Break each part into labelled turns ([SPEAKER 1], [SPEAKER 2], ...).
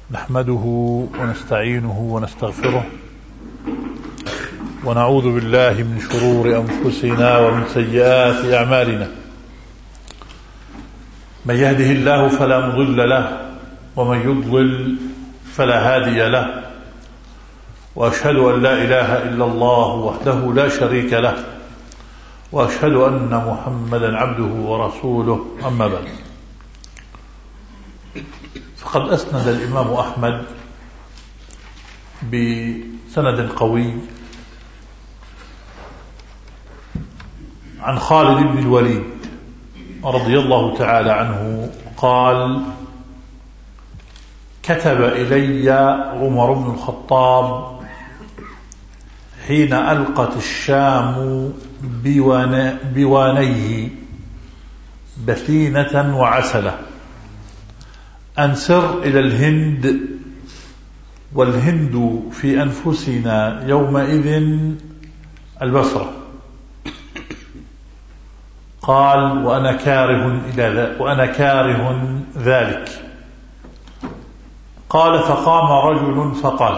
[SPEAKER 1] نحمده ونستعينه ونستغفره ونعوذ بالله من شرور أنفسنا ومن سيئات أعمالنا. من يهده الله فلا مضل له ومن يضلل فلا هادي له، وأشهد أن لا إله إلا الله وحده لا شريك له، وأشهد أن محمدا عبده ورسوله. أما بعد، فقد أسند الإمام أحمد بسند قوي عن خالد بن الوليد رضي الله تعالى عنه قال: كتب إلي عمر بن الخطاب حين ألقت الشام بوانيه بثينة وعسلة أن سر إلى الهند، والهند في أنفسنا يومئذ البصرة. قال: وأنا كاره ذلك. قال: فقام رجل فقال: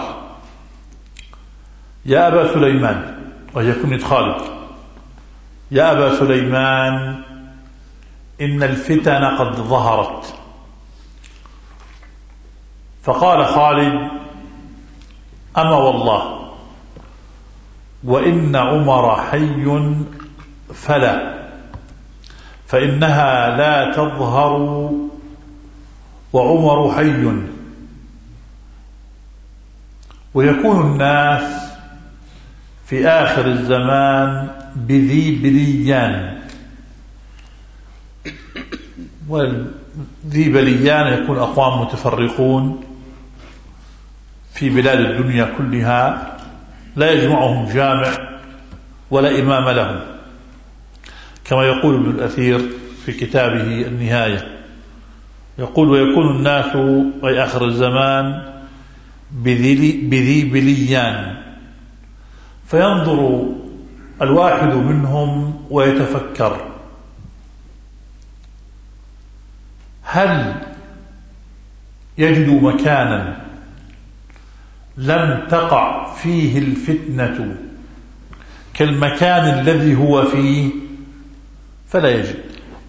[SPEAKER 1] يا أبا سليمان، وهي كنية خالد، يا أبا سليمان، إن الفتن قد ظهرت. فقال خالد: أما والله، وإن عمر حي فلا، فإنها لا تظهر وعمر حي، ويكون الناس في آخر الزمان بذي بليان. وذي بليان يكون أقوام متفرقون في بلاد الدنيا كلها، لا يجمعهم جامع ولا إمام لهم، كما يقول ابن الأثير في كتابه النهاية، يقول: ويكون الناس أي آخر الزمان بذي بليان، فينظر الواحد منهم ويتفكر: هل يجد مكانا لم تقع فيه الفتنة كالمكان الذي هو فيه؟ فلا يجد.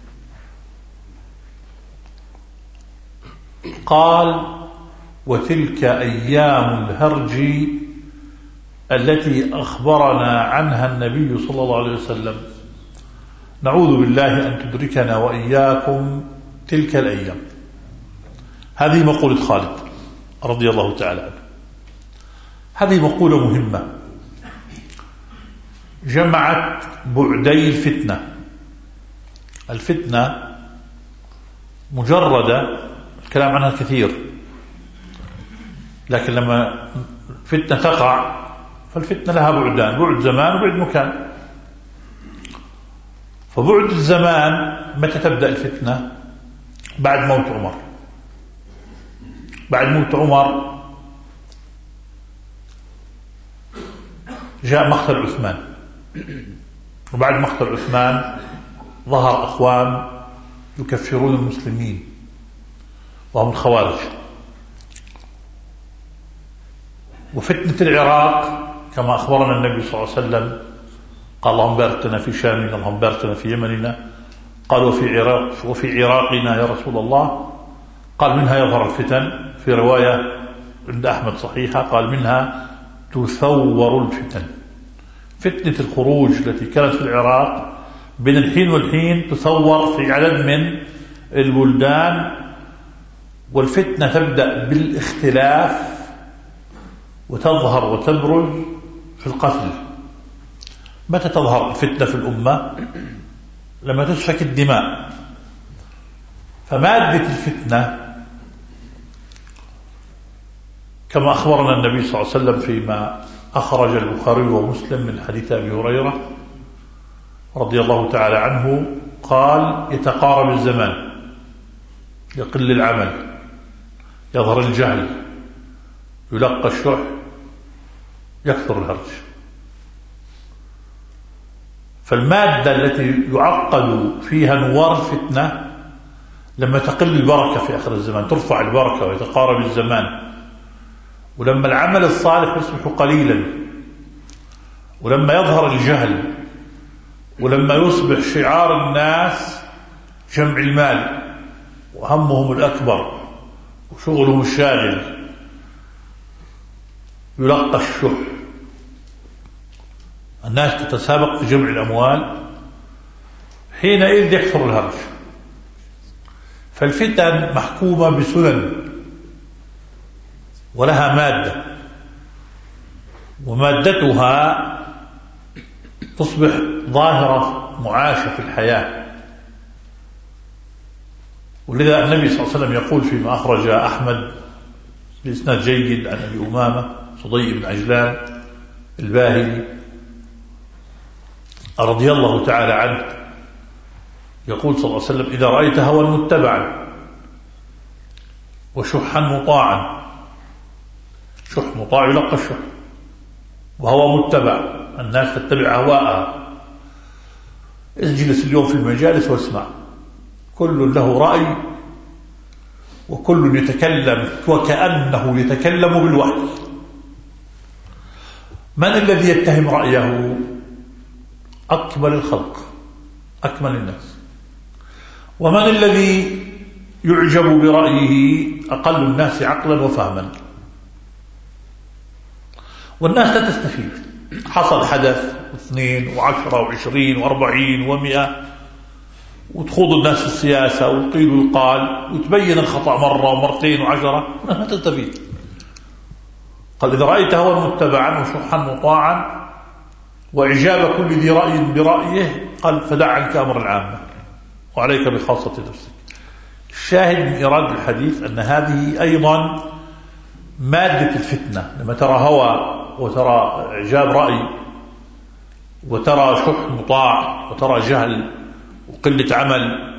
[SPEAKER 1] قال: وتلك أيام الهرج التي أخبرنا عنها النبي صلى الله عليه وسلم، نعوذ بالله أن تدركنا وإياكم تلك الأيام. هذه مقولة خالد رضي الله تعالى عنه. هذه مقولة مهمة جمعت بعدي الفتنة. الفتنة مجردة الكلام عنها كثير، لكن لما فتنة تقع فالفتنة لها بعدان: بعد زمان وبعد مكان. فبعد الزمان متى تبدأ الفتنة؟ بعد موت عمر. بعد موت عمر جاء مقتل عثمان، وبعد مقتل عثمان ظهر أقوام يكفرون المسلمين وهم الخوارج. وفتنة العراق كما أخبرنا النبي صلى الله عليه وسلم قال: اللهم بارك لنا في شامنا، اللهم بارك لنا في يمننا. قال: وفي عراقنا يا رسول الله؟ قال: منها يظهر الفتن. في رواية عند أحمد صحيحة قال: منها تثور الفتن. فتنة الخروج التي كانت في العراق بين الحين والحين تثور في عدد من البلدان، والفتنة تبدأ بالاختلاف وتظهر وتبرز في القتل. متى تظهر الفتنة في الأمة؟ لما تسفك الدماء. فمادة الفتنة كما أخبرنا النبي صلى الله عليه وسلم فيما أخرج البخاري ومسلم من حديث أبي هريرة رضي الله تعالى عنه قال: يتقارب الزمان، يقل العمل، يظهر الجهل، يلقى الشح، يكثر الهرج. فالمادة التي يعقد فيها نوار الفتنة لما تقل البركة في آخر الزمان، ترفع البركة ويتقارب الزمان، ولما العمل الصالح يصبح قليلا، ولما يظهر الجهل، ولما يصبح شعار الناس جمع المال وهمهم الأكبر وشغلهم الشاغل، يلقى الشح، الناس تتسابق في جمع الأموال، حينئذ يكثر الهرج. فالفتن محكومة بسنن ولها مادة، ومادتها تصبح ظاهرة معاشة في الحياة. ولذا النبي صلى الله عليه وسلم يقول فيما أخرج أحمد بإسناد جيد عن أبي أمامة صدي بن عجلان الباهلي رضي الله تعالى عنه، يقول صلى الله عليه وسلم: إذا رأيت هوى متبعا وشحا مطاعا، شح مطاع يلقى الشح، وهو متبع، الناس تتبع هواءها. اجلس اليوم في المجالس واسمع، كل له رأي وكل يتكلم وكأنه يتكلم بالوحي. من الذي يتهم رأيه؟ أكمل الخلق، أكمل الناس. ومن الذي يعجب برأيه؟ أقل الناس عقلا وفهما. والناس لا تستفيد. حصل حدث 2 و10 و20 و40 و100، وتخوض الناس في السياسة وقيل ويقال وتبين الخطأ مرة ومرتين و10، ما تستفيد. قال: إذا رأيت هوى متبعا وشحا مطاعا وإعجاب كل ذي رأي برأيه، قال: فدع عنك أمر العامة وعليك بخاصة نفسك. الشاهد من إيراد الحديث أن هذه أيضا مادة الفتنة. لما ترى هوى وترى إعجاب رأي وترى شح مطاع وترى جهل وقلة عمل،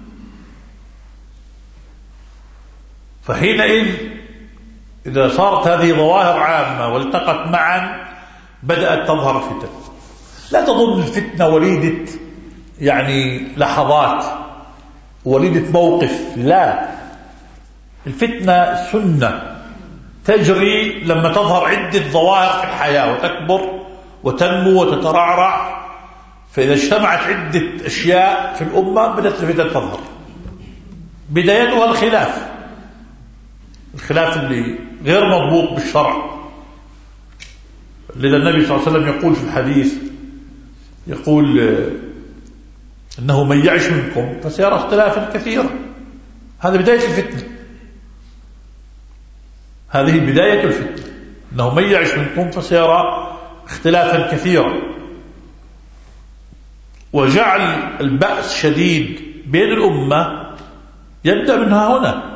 [SPEAKER 1] فحينئذ إذا صارت هذه ظواهر عامة والتقت معا بدأت تظهر فتن. لا تظن الفتنة وليدة يعني لحظات، وليدة موقف، لا، الفتنة سنة تجري لما تظهر عدة ظواهر في الحياة وتكبر وتنمو وتترعرع. فإذا اجتمعت عدة أشياء في الأمة بدأت الفتن تظهر. بدايتها الخلاف اللي غير مضبوط بالشرع. لذا النبي صلى الله عليه وسلم يقول في الحديث، يقول: إنه من يعش منكم فسيرى اختلافا كثيرا. هذا بداية الفتنة، هذه بداية الفتنة، إنه من يعش منكم فسيرى اختلافا كثيرا. وجعل البأس شديد بين الأمة يبدأ منها هنا،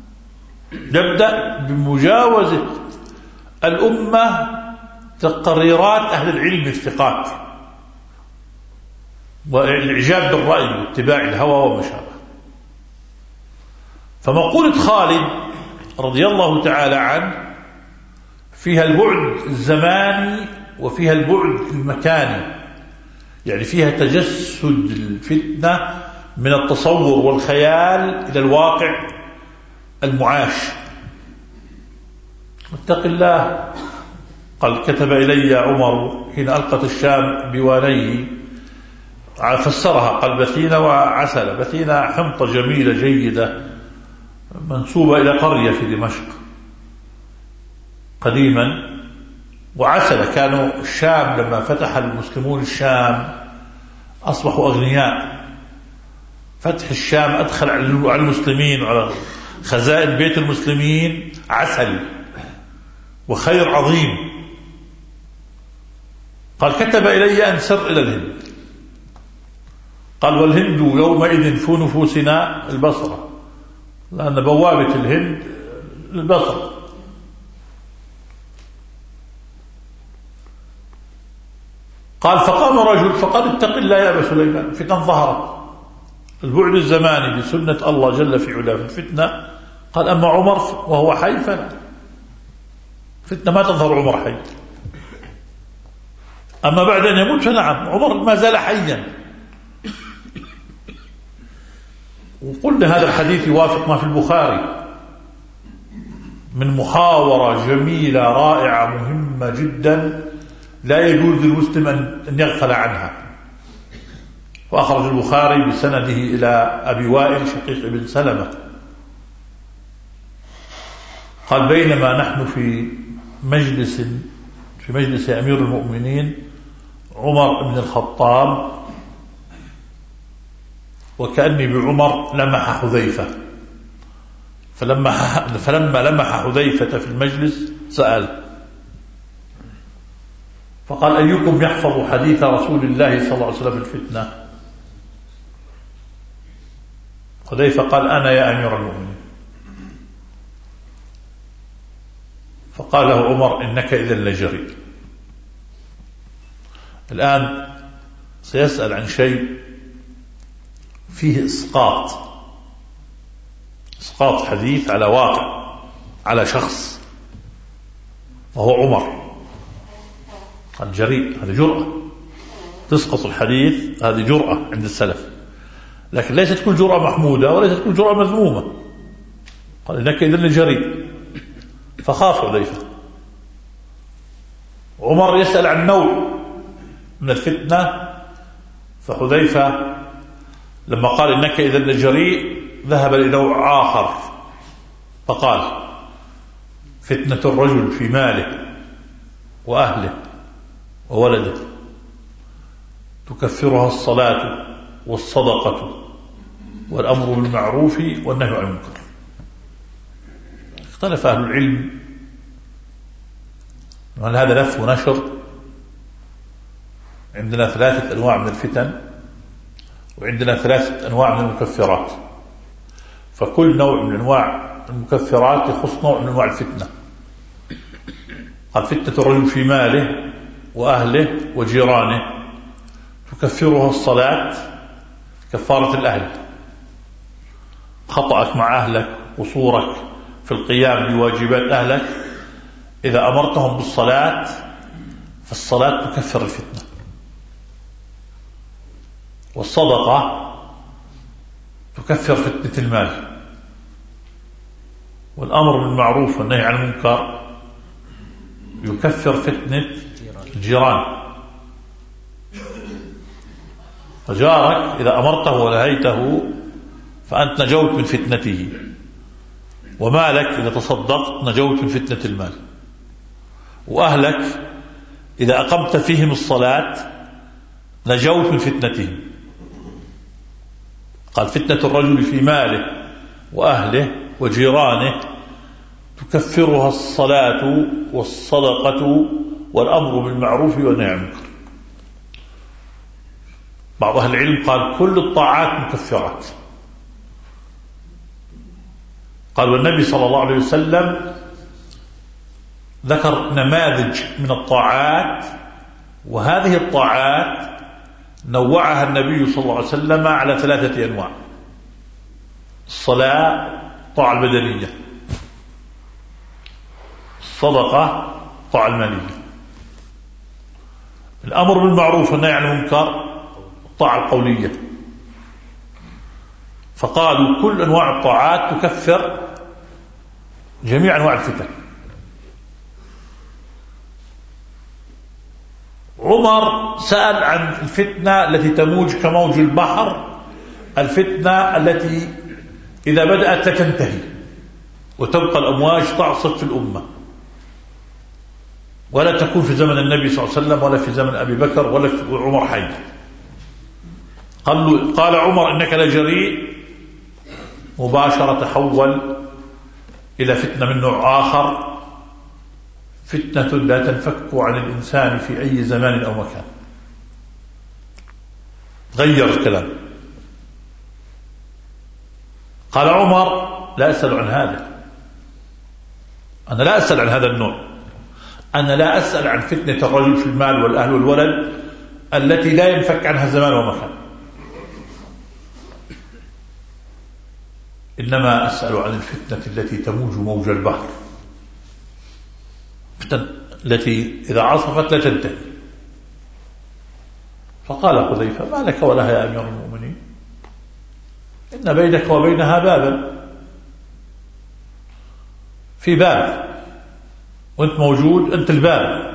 [SPEAKER 1] يبدأ بمجاوزة الأمة تقريرات أهل العلم الثقات والإعجاب بالرأي واتباع الهوى وما شابه. فمقولة خالد رضي الله تعالى عنه فيها البعد الزماني وفيها البعد المكاني، يعني فيها تجسد الفتنة من التصور والخيال إلى الواقع المعاش. اتق الله. قال: كتب إلي عمر حين ألقت الشام بوانيه، فسرها قال: بثينة وعسل. بثينة حنطة جميلة جيدة منسوبة إلى قرية في دمشق قديما، وعسل كانوا الشام لما فتح المسلمون الشام أصبحوا أغنياء. فتح الشام أدخل على المسلمين وعلى خزائن بيت المسلمين عسل وخير عظيم. قال: كتب إلي أن سر إلى الهند. قال: والهند يومئذ في نفوسنا البصرة، لأن بوابة الهند البصرة. قال: فقام رجل فقال: اتق الله يا أبا سليمان. فتنة ظهرت، البعد الزماني بسنة الله جل في علاه في الفتنة. قال: أما عمر وهو حي فلا، فتنة ما تظهر عمر حي. أما بعد أن يموت فنعم، عمر ما زال حيا. وقلنا هذا الحديث يوافق ما في البخاري من محاورة جميلة رائعة مهمة جدا لا يجوز للمسلم أن يغفل عنها. وأخرج البخاري بسنده إلى أبي وائل شقيق بن سلمة قال بينما نحن في مجلس أمير المؤمنين عمر بن الخطاب وكأني بعمر لمح حذيفة، فلما لمح حذيفة في المجلس سأل فقال أيكم يحفظ حديث رسول الله صلى الله عليه وسلم في الفتنة؟ حذيفة قال أنا يا أمير المؤمنين. فقال له عمر إنك إذا لجريء. الآن سيسأل عن شيء فيه إسقاط حديث على واقع، على شخص، وهو عمر. قال جريء، هذه جرأة، تسقط الحديث، هذه جرأة عند السلف، لكن ليست كل جرأة محمودة وليست كل جرأة مذمومة. قال إنك إذن جريء، فخاف حذيفة. عمر يسأل عن نوع من الفتنة، فحذيفة لما قال إنك إذن جريء ذهب لنوع آخر فقال فتنة الرجل في ماله وأهله وولده تكفرها الصلاة والصدقة والأمر بالمعروف والنهي عن المنكر. اختلف أهل العلم هل هذا لف ونشر. عندنا 3 أنواع من الفتن، وعندنا 3 أنواع من المكفرات، فكل نوع من أنواع المكفرات يخص نوع من أنواع الفتنة. قال فتنة الرجل في ماله وأهله وجيرانه تكفرها الصلاة كفارة الأهل، خطأك مع أهلك وصورك في القيام بواجبات أهلك إذا أمرتهم بالصلاة فالصلاة تكفر الفتنة. والصدقة تكفر فتنة المال، والأمر بالمعروف والنهي عن المنكر يكفر فتنة الجيران. فجارك إذا أمرته ونهيته فأنت نجوت من فتنته، ومالك إذا تصدقت نجوت من فتنة المال، وأهلك إذا أقمت فيهم الصلاة نجوت من فتنتهم. قال فتنة الرجل في ماله وأهله وجيرانه تكفرها الصلاة والصدقة والأمر بالمعروف والنهي عن المنكر. بعض أهل العلم قال كل الطاعات مكفرات. قال والنبي صلى الله عليه وسلم ذكر نماذج من الطاعات، وهذه الطاعات نوعها النبي صلى الله عليه وسلم على 3 أنواع: الصلاة الطاعة البدنية، الصدقة الطاعة المالية، الأمر بالمعروف والنهي عن المنكر الطاعة القولية. فقالوا كل أنواع الطاعات تكفر جميع أنواع الفتن. عمر سأل عن الفتنة التي تموج كموج البحر، الفتنة التي إذا بدأت لا تنتهي وتبقى الأمواج تعصف في الأمة، ولا تكون في زمن النبي صلى الله عليه وسلم ولا في زمن أبي بكر ولا في عمر حي. قال عمر إنك لجريء، مباشرة تحول إلى فتنة من نوع آخر، فتنة لا تنفك عن الإنسان في أي زمان أو مكان. غير الكلام. قال عمر لا أسأل عن هذا، أنا لا أسأل عن هذا النوع، أنا لا أسأل عن فتنة الرجل في المال والأهل والولد التي لا ينفك عنها زمان ومكان، إنما أسأل عن الفتنة التي تموج موج البحر، التي إذا عصفت لا تنتهي. فقال حذيفة ما لك ولها يا أمير المؤمنين؟ إن بينك وبينها بابا، في باب وأنت موجود، أنت الباب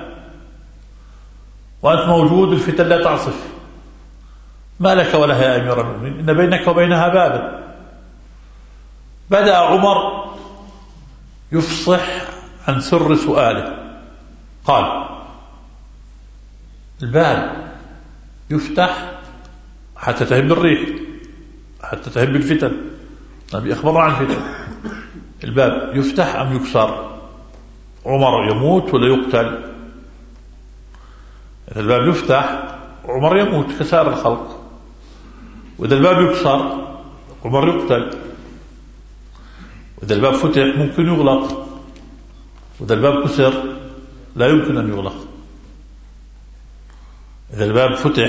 [SPEAKER 1] وأنت موجود، الفتن لا تعصف، ما لك ولها يا أمير المؤمنين، إن بينك وبينها بابا. بدأ عمر يفصح عن سر سؤاله، قال: الباب يفتح حتى تهب الريح، حتى تهب الفتن، النبي أخبرنا عن الفتن، الباب يفتح أم يكسر؟ عمر يموت ولا يقتل؟ إذا الباب يفتح عمر يموت كسائر الخلق، وإذا الباب يكسر عمر يقتل، وإذا الباب فتح ممكن يغلق، وإذا الباب كسر لا يمكن أن يغلق. إذا الباب فتح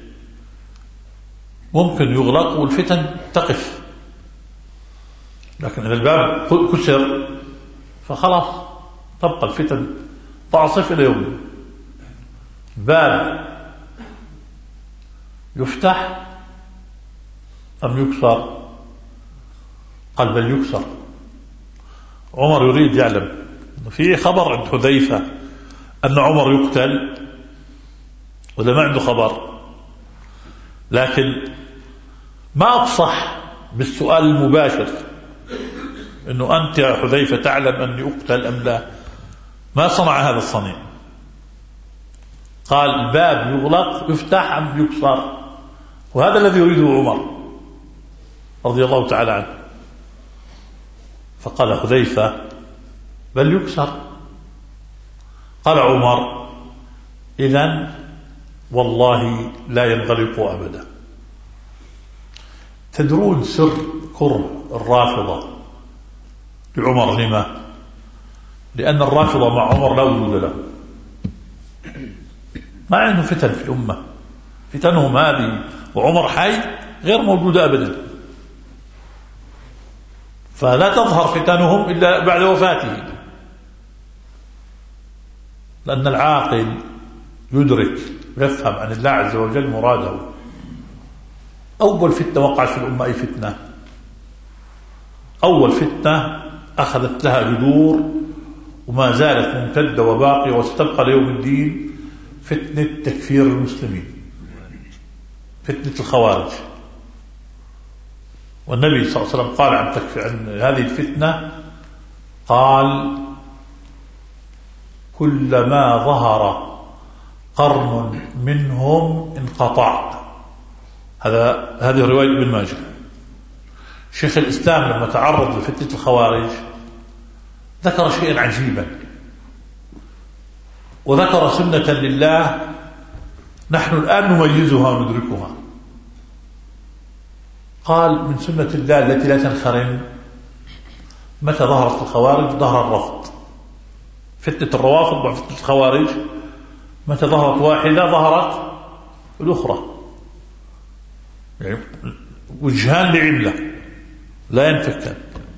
[SPEAKER 1] ممكن يغلق والفتن تقف، لكن إذا الباب كسر فخلاص تبقى الفتن تعصف إلى يوم. باب يفتح أم يكسر؟ قال: بل يكسر. عمر يريد يعلم في خبر عند حذيفة أن عمر يقتل، ولا ما عنده خبر، لكن ما أفصح بالسؤال المباشر أنه أنت يا حذيفة تعلم أني أقتل أم لا، ما صنع هذا الصنيع. قال: الباب يغلق يفتح أم يكسر؟ وهذا الذي يريده عمر رضي الله تعالى عنه. فقال حذيفة: بل يكسر. قال عمر: إذن والله لا ينغلق أبدا. تدرون سر كره الرافضة لعمر لما؟ لأن الرافضة مع عمر لا وجود له، ما عنده فتن في الأمة، فتنهم هذه وعمر حي غير موجودة أبدا، فلا تظهر فتنهم إلا بعد وفاته، لأن العاقل يدرك ويفهم عن الله عز وجل مراده. أول فتنة وقعت في الأمة أي فتنة؟ أول فتنة أخذت لها جذور وما زالت ممتدة وباقية وستبقى ليوم الدين، فتنة تكفير المسلمين، فتنة الخوارج. والنبي صلى الله عليه وسلم قال عن هذه الفتنة، قال: كلما ظهر قرن منهم انقطع. هذه رواية ابن ماجه. شيخ الإسلام لما تعرض لفتنة الخوارج ذكر شيئا عجيبا، وذكر سنة لله نحن الآن نميزها وندركها. قال: من سنة الله التي لا تنخرم، متى ظهرت الخوارج ظهر الرفض. فتنة الروافض مع فتنة الخوارج متى ظهرت واحدة ظهرت الأخرى، يعني وجهان لعملة لا ينفكان.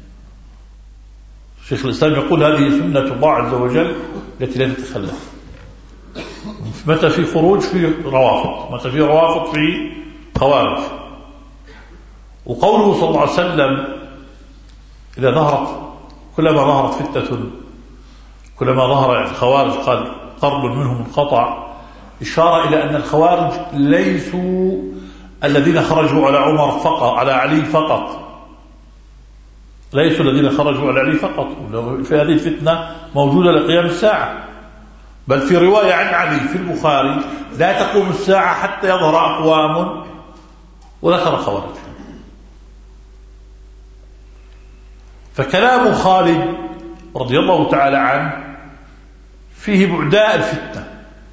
[SPEAKER 1] شيخ الإسلام يقول هذه سنة الله عز وجل التي لا تتخلف. متى في خروج في روافض، متى في روافض في خوارج. وقوله صلى الله عليه وسلم: إذا ظهرت، كلما ظهرت فتنة، كلما ظهر الخوارج قال قرن منهم انقطع، إشارة إلى أن الخوارج ليسوا الذين خرجوا على عمر فقط، على علي فقط، ليسوا الذين خرجوا على علي فقط. في هذه الفتنة موجودة لقيام الساعة، بل في رواية عن علي في البخاري: لا تقوم الساعة حتى يظهر أقوام، وذكر خوارج. فكلام خالد رضي الله تعالى عنه فيه بعداء الفتنة،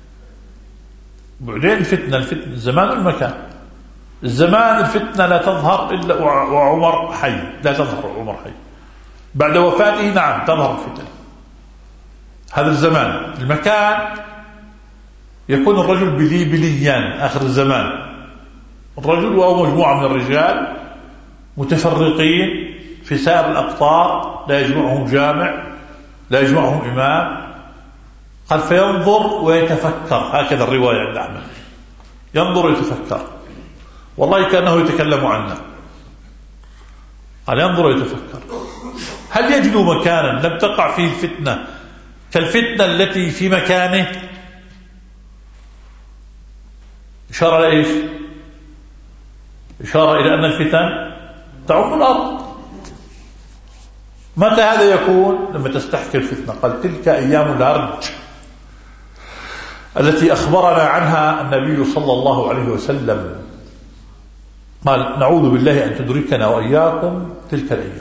[SPEAKER 1] بعدين الفتنة الزمان والمكان. الزمان الفتنة لا تظهر إلا وعمر حي، لا تظهر وعمر حي. بعد وفاته نعم تظهر الفتن، هذا الزمان. المكان يكون الرجل بليان آخر الزمان، الرجل وهو مجموعة من الرجال متفرقين في سائر الأقطار، لا يجمعهم جامع، لا يجمعهم إمام. قال: فينظر ويتفكر، هكذا الرواية عند أحمد، ينظر ويتفكر، والله كأنه يتكلم عنا. قال ينظر ويتفكر هل يجد مكانا لم تقع فيه الفتنة كالفتنة التي في مكانه. إشارة لإيش؟ إشارة إلى أن الفتن تعم الأرض. متى هذا يكون؟ لما تستحكي الفتنة. قال تلك أيام الهرج التي أخبرنا عنها النبي صلى الله عليه وسلم. قال نعوذ بالله أن تدركنا وإياكم تلك الأيام.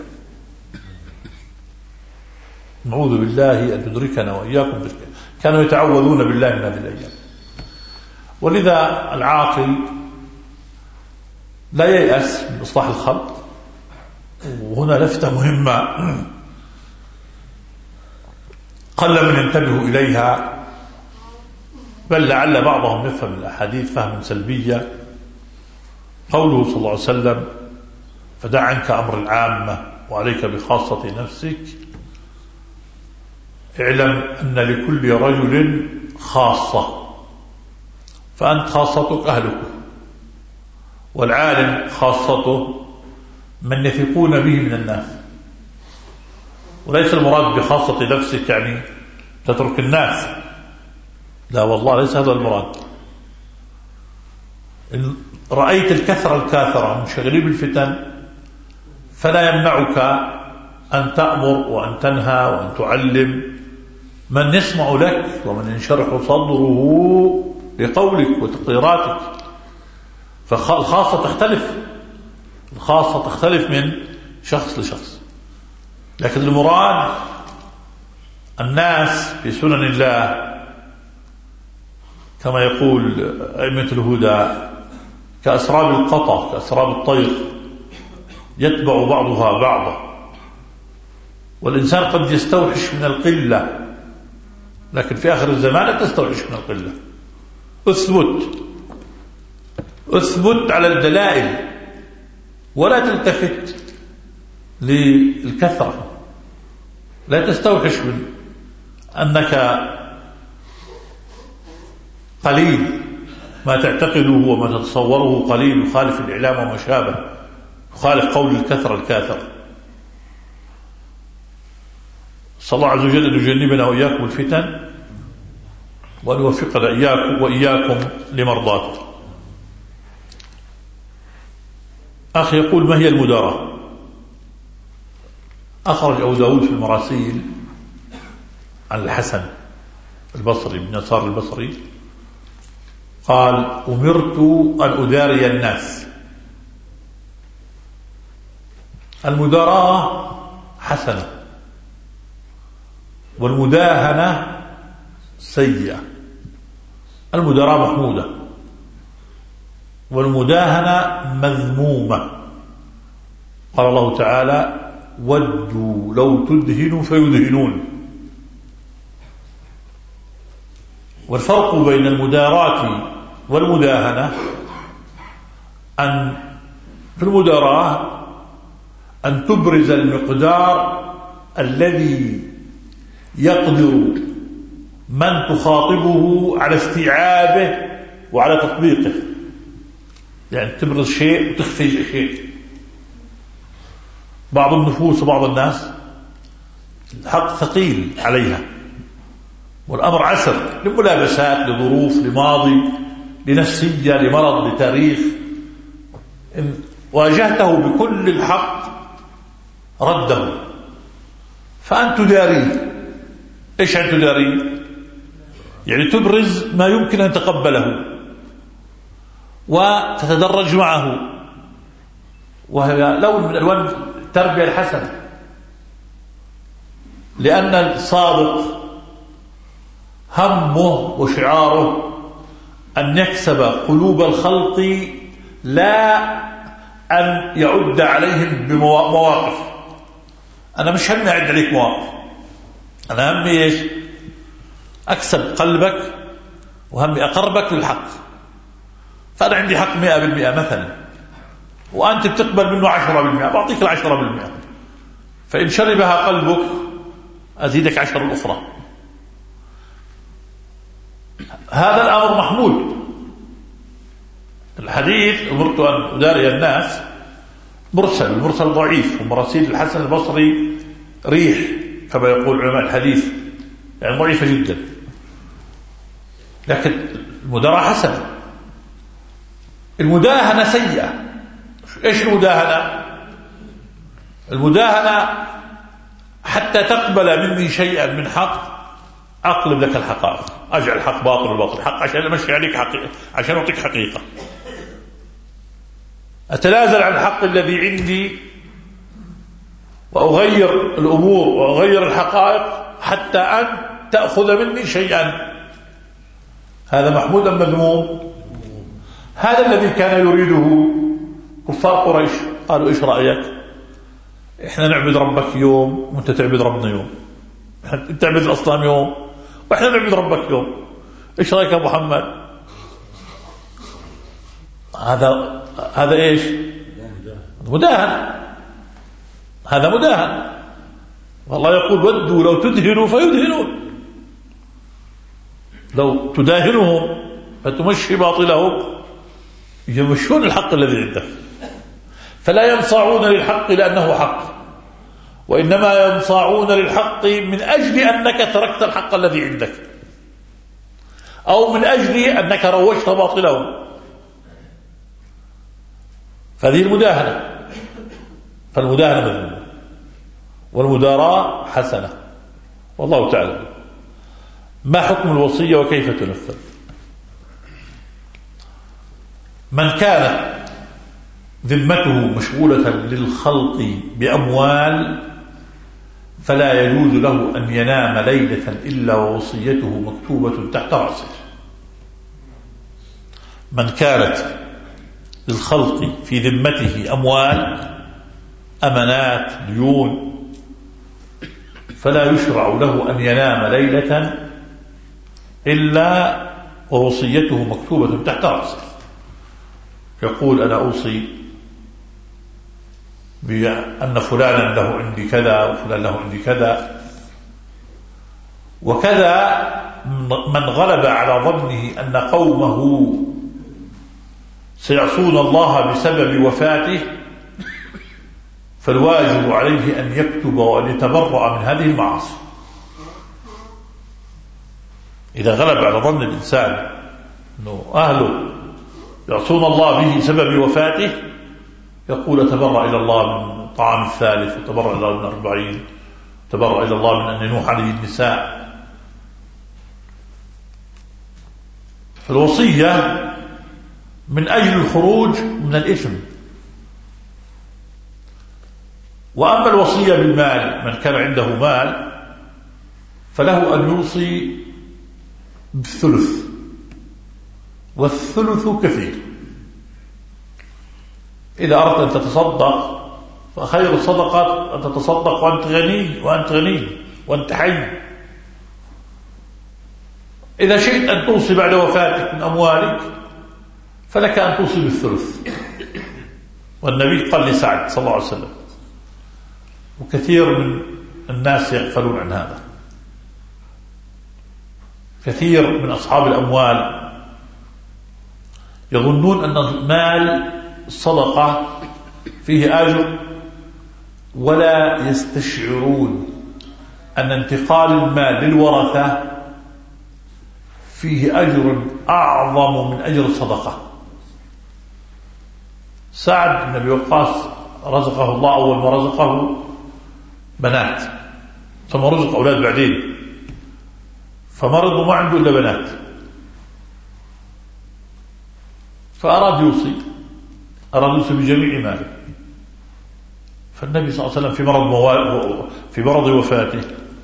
[SPEAKER 1] نعوذ بالله أن تدركنا وإياكم تلك. كانوا يتعوذون بالله من هذه الأيام. ولذا العاقل لا ييأس من إصلاح الخلق. وهنا لفتة مهمة قل من ينتبه إليها، بل لعل بعضهم يفهم الأحاديث فهما سلبيا. قوله صلى الله عليه وسلم فدع عنك أمر العامة وعليك بخاصة نفسك. اعلم أن لكل رجل خاصة، فأنت خاصتك أهلك، والعالم خاصته من يثقون به من الناس. وليس المراد بخاصة نفسك يعني تترك الناس، لا والله ليس هذا المراد. إن رأيت الكثرة الكاثرة منشغلين بالفتن فلا يمنعك أن تأمر وأن تنهى وأن تعلم من يسمع لك ومن ينشرح صدره لقولك وتقريراتك. فالخاصة تختلف، الخاصة تختلف من شخص لشخص. لكن المراد الناس في سنن الله كما يقول أئمة الهدى كأسراب القطع كأسراب الطير يتبع بعضها بعضا. والإنسان قد يستوحش من القلة، لكن في آخر الزمان لا تستوحش من القلة. اثبت على الدلائل ولا تلتفت للكثرة. لا تستوحش من أنك قليل، ما تعتقده وما تتصوره قليل، يخالف الإعلام وما شابه، يخالف قول الكثرة الكاثر. صلى الله عز وجل أن يجنبنا وإياكم الفتن وأن يوفقنا وإياكم لمرضاته. أخي يقول ما هي المداراة؟ أخرج أبو داود في المراسيل عن الحسن البصري بن يسار البصري قال أمرت أن أداري الناس. المداراة حسنة والمداهنة سيئة. المداراة محمودة والمداهنة مذمومة. قال الله تعالى ودوا لو تدهنوا فيدهنون. والفرق بين المداراة والمداهنة أن في المداراة أن تبرز المقدار الذي يقدر من تخاطبه على استيعابه وعلى تطبيقه. يعني تبرز شيء وتخفي شيء. بعض النفوس وبعض الناس الحق ثقيل عليها والأمر عسر لملابسات لظروف لماضي لنفسية لمرض لتاريخ. إن واجهته بكل الحق رده. فأنت تداريه. إيش أن تداريه؟ يعني تبرز ما يمكن أن تقبله وتتدرج معه، وهي لون من ألوان التربية الحسنة. لأن الصادق همه وشعاره أن يكسب قلوب الخلق لا أن يعد عليهم بمواقف. أنا مش همي أعد عليك مواقف، أنا همي إيش؟ أكسب قلبك وهمي أقربك للحق. فأنا عندي حق 100% مثلا وأنت بتقبل منه 10%، بعطيك 10%. فإن شربها قلبك أزيدك 10 الأخرى. هذا الأمر محمود. الحديث أمرت أن أداري الناس المرسل ضعيف، ومراسيل الحسن البصري ريح كما يقول علماء الحديث، يعني ضعيفة جدا. لكن المداراة حسنة. المداهنة سيئة. ايش المداهنة؟ المداهنة حتى تقبل مني شيئا من حق أقلب لك الحقائق، أجعل الحق باطل والباطل حق عشان أمشي عليك حقيقة، عشان أعطيك حقيقة. أتنازل عن الحق الذي عندي وأغير الأمور وأغير الحقائق حتى أن تأخذ مني شيئا. هذا محمود أم مذموم؟ هذا الذي كان يريده كفار قريش. قالوا إيش رأيك؟ إحنا نعبد ربك يوم وأنت تعبد ربنا يوم، أنت تعبد الأصنام يوم وإحنا نعبد ربك يوم، إيش رأيك يا محمد؟ هذا إيش؟ مداهن. هذا مداهن. والله يقول ودوا لو تدهنوا فيدهنون، لو تداهنهم فتمشي باطلهم يمشون الحق الذي عندك. فلا ينصاعون للحق لأنه حق، وإنما ينصاعون للحق من أجل أنك تركت الحق الذي عندك، أو من أجل أنك روجت باطلهم. فهذه المداهنة. فالمداهنة مذمومة والمداراة حسنة، والله تعالى. ما حكم الوصية وكيف تنفذ؟ من كانت ذمته مشغولة للخلق بأموال فلا يجوز له أن ينام ليلة إلا ووصيته مكتوبة تحت رأسه. من كانت للخلق في ذمته أموال، أمانات، ديون، فلا يشرع له أن ينام ليلة إلا ووصيته مكتوبة تحت رأسه. يقول أنا أوصي بأن فلانا له عندي كذا وفلان له عندي كذا وكذا. من غلب على ظنه أن قومه سيعصون الله بسبب وفاته فالواجب عليه أن يكتب وأن يتبرأ من هذه المعاصي. إذا غلب على ظن الإنسان أنه أهله يعصون الله به سبب وفاته يقول تبرأ إلى الله من طعام الثالث، وتبرأ إلى الله من 40، تبرأ إلى الله من أن ينوح عليه النساء. فالوصية من أجل الخروج من الإثم. وأما الوصية بالمال، من كان عنده مال فله أن يوصي بالثلث، والثلث كثير. إذا أردت أن تتصدق فخير الصدقة أن تتصدق وأنت غني وأنت حي. إذا شئت أن توصي بعد وفاتك من أموالك فلك أن توصي بالثلث. والنبي قال لسعد صلى الله عليه وسلم، وكثير من الناس يغفلون عن هذا. كثير من أصحاب الأموال يظنون أن المال الصدقة فيه أجر، ولا يستشعرون أن انتقال المال للورثة فيه أجر أعظم من أجر الصدقة. سعد بن أبي وقاص رزقه الله أول ما رزقه بنات، ثم رزق أولاد بعدين، فمرض وما عنده إلا بنات، فأراد يوصي بجميع ماله. فالنبي صلى الله عليه وسلم في مرض وفاته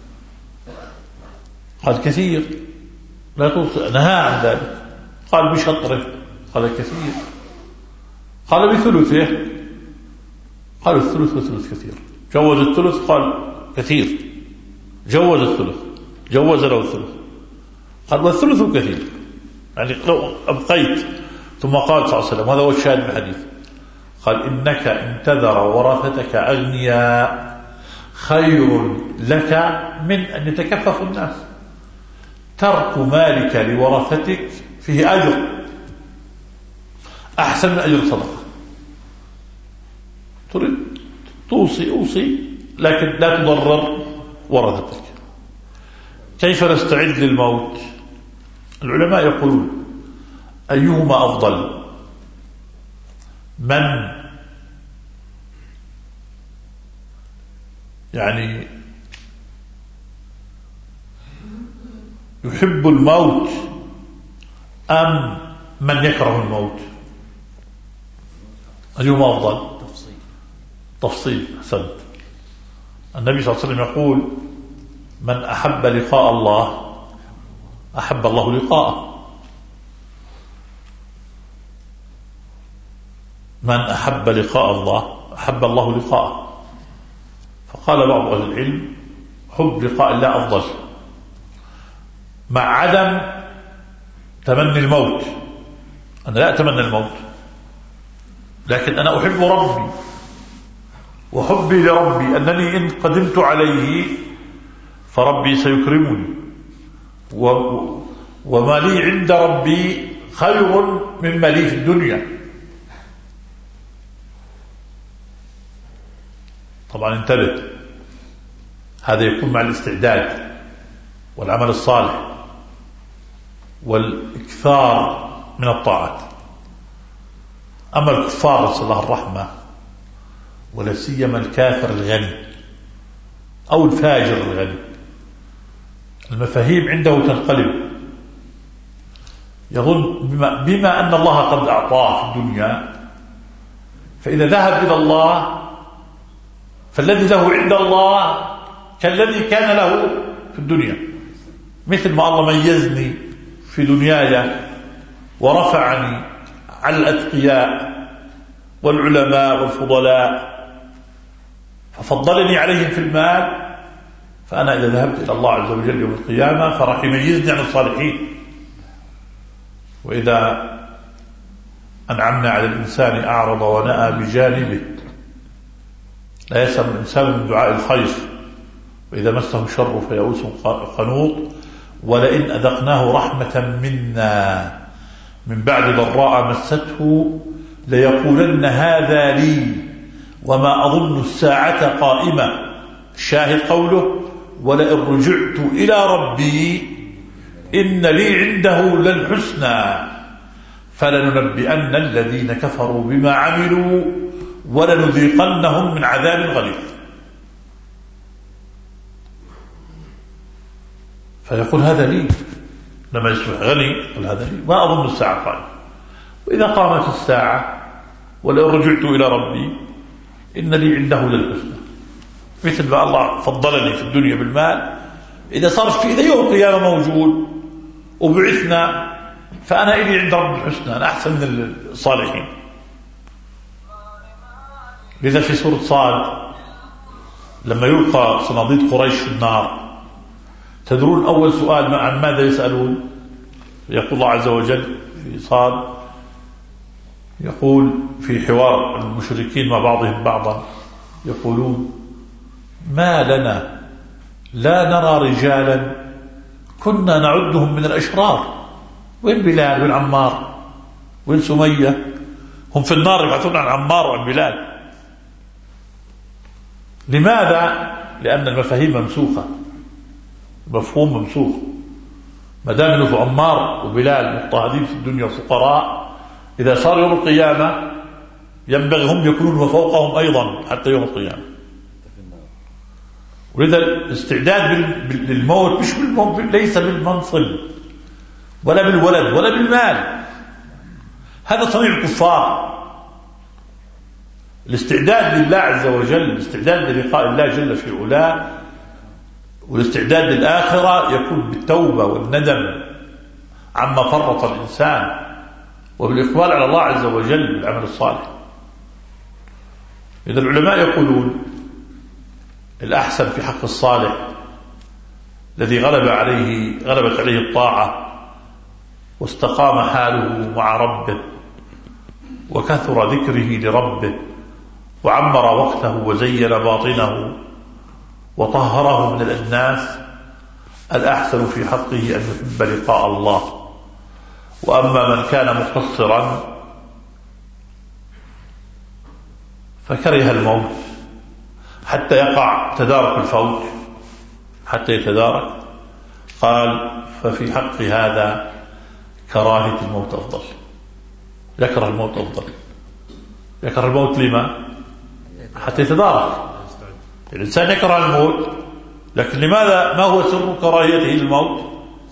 [SPEAKER 1] قال كثير لا توصي، نهى عن ذلك. قال بشطره، قال كثير. قال بثلثه، قال الثلث وثلث كثير. جوز الثلث، قال كثير. جوز الثلث، جوز له الثلث، قال والثلث كثير، يعني لو أبقيت. ثم قال صلى الله عليه وسلم، هذا هو الشاهد من الحديث، قال إنك إن تذر ورثتك أغنياء خير لك من أن يتكفف الناس. ترك مالك لورثتك فيه أجر أحسن من أجر الصدقة. تريد أوصي لكن لا تضرر ورثتك. كيف نستعد للموت؟ العلماء يقولون أيهما أفضل؟ من يعني يحب الموت أم من يكره الموت؟ أيهما أفضل؟ تفصيل. أحسنت. النبي صلى الله عليه وسلم يقول من أحب لقاء الله أحب الله لقاءه. من أحب لقاء الله أحب الله لقاءه. فقال بعض أهل العلم حب لقاء الله أفضل مع عدم تمني الموت. أنا لا أتمنى الموت، لكن أنا أحب ربي، وحبي لربي أنني إن قدمت عليه فربي سيكرمني، وما لي عند ربي خير مما لي في الدنيا. طبعا انتبه، هذا يكون مع الاستعداد والعمل الصالح والإكثار من الطاعات. أما الكفار نسأل الله الرحمة، ولا سيما الكافر الغني أو الفاجر الغني، المفاهيم عنده تنقلب. يظن بما أن الله قد أعطاه في الدنيا، فإذا ذهب إلى الله فالذي له عند الله كالذي كان له في الدنيا. مثل ما الله ميزني في دنياي ورفعني على الأتقياء والعلماء والفضلاء ففضلني عليهم في المال، فأنا إذا ذهبت إلى الله عز وجل يوم القيامة فراح يميزني عن الصالحين. وإذا أنعمنا على الإنسان أعرض ونأى بجانبه، لا يسأم الإنسان من دعاء الخير، وإذا مسه الشر فيئوس قنوط، ولئن أذقناه رحمة منا من بعد ضراء مسته ليقولن هذا لي وما أظن الساعة قائمة. الشاهد قوله ولئن رجعت إلى ربي إن لي عنده للحسنى فلننبئن الذين كفروا بما عملوا ولنذيقنهم من عذاب غليظ. فيقول هذا لي، لما يصبح غني يقول هذا لي، ما أظن الساعة قائمة. وإذا قامت الساعة ولئن رجعت إلى ربي إن لي عنده للحسنى، مثل ما الله فضلني في الدنيا بالمال، إذا صار في إذا يوم القيامة موجود وبعثنا فأنا إلي عند رب الحسنى، أنا أحسن من الصالحين. لذا في سورة صاد لما يلقى صناديد قريش في النار، تدرون أول سؤال عن ماذا يسألون؟ يقول الله عز وجل في صاد، يقول في حوار المشركين مع بعضهم بعضا، يقولون ما لنا لا نرى رجالا كنا نعدهم من الأشرار. وين بلال وين عمار وين سمية؟ هم في النار يبحثون عن عمار وعن بلال. لماذا؟ لأن المفاهيم ممسوخة، مفهوم ممسوخ. ما دام انه عمار وبلال مضطهدين في الدنيا فقراء، إذا صار يوم القيامة ينبغي هم يكونون فوقهم أيضا حتى يوم القيامة. ولذا الاستعداد للموت مش ليس بالمنصب ولا بالولد ولا بالمال، هذا صنيع الكفار. الاستعداد لله عز وجل، الاستعداد للقاء الله جل في علاه، والاستعداد للآخرة يكون بالتوبة والندم عما فرط الإنسان، وبالإقبال على الله عز وجل بالعمل الصالح. إذا العلماء يقولون الأحسن في حق الصالح الذي غلبت عليه الطاعة واستقام حاله مع ربه وكثر ذكره لربه وعمر وقته وزين باطنه وطهره من الأدناس، الأحسن في حقه أن يحب لقاء الله. وأما من كان مقصرا فكره الموت حتى يقع تدارك الفوت، حتى يتدارك. قال ففي حق هذا كراهية الموت أفضل. يكره الموت أفضل. يكره الموت لما؟ حتى يتدارك. الإنسان يكره الموت، لكن لماذا؟ ما هو سر كراهيته للموت؟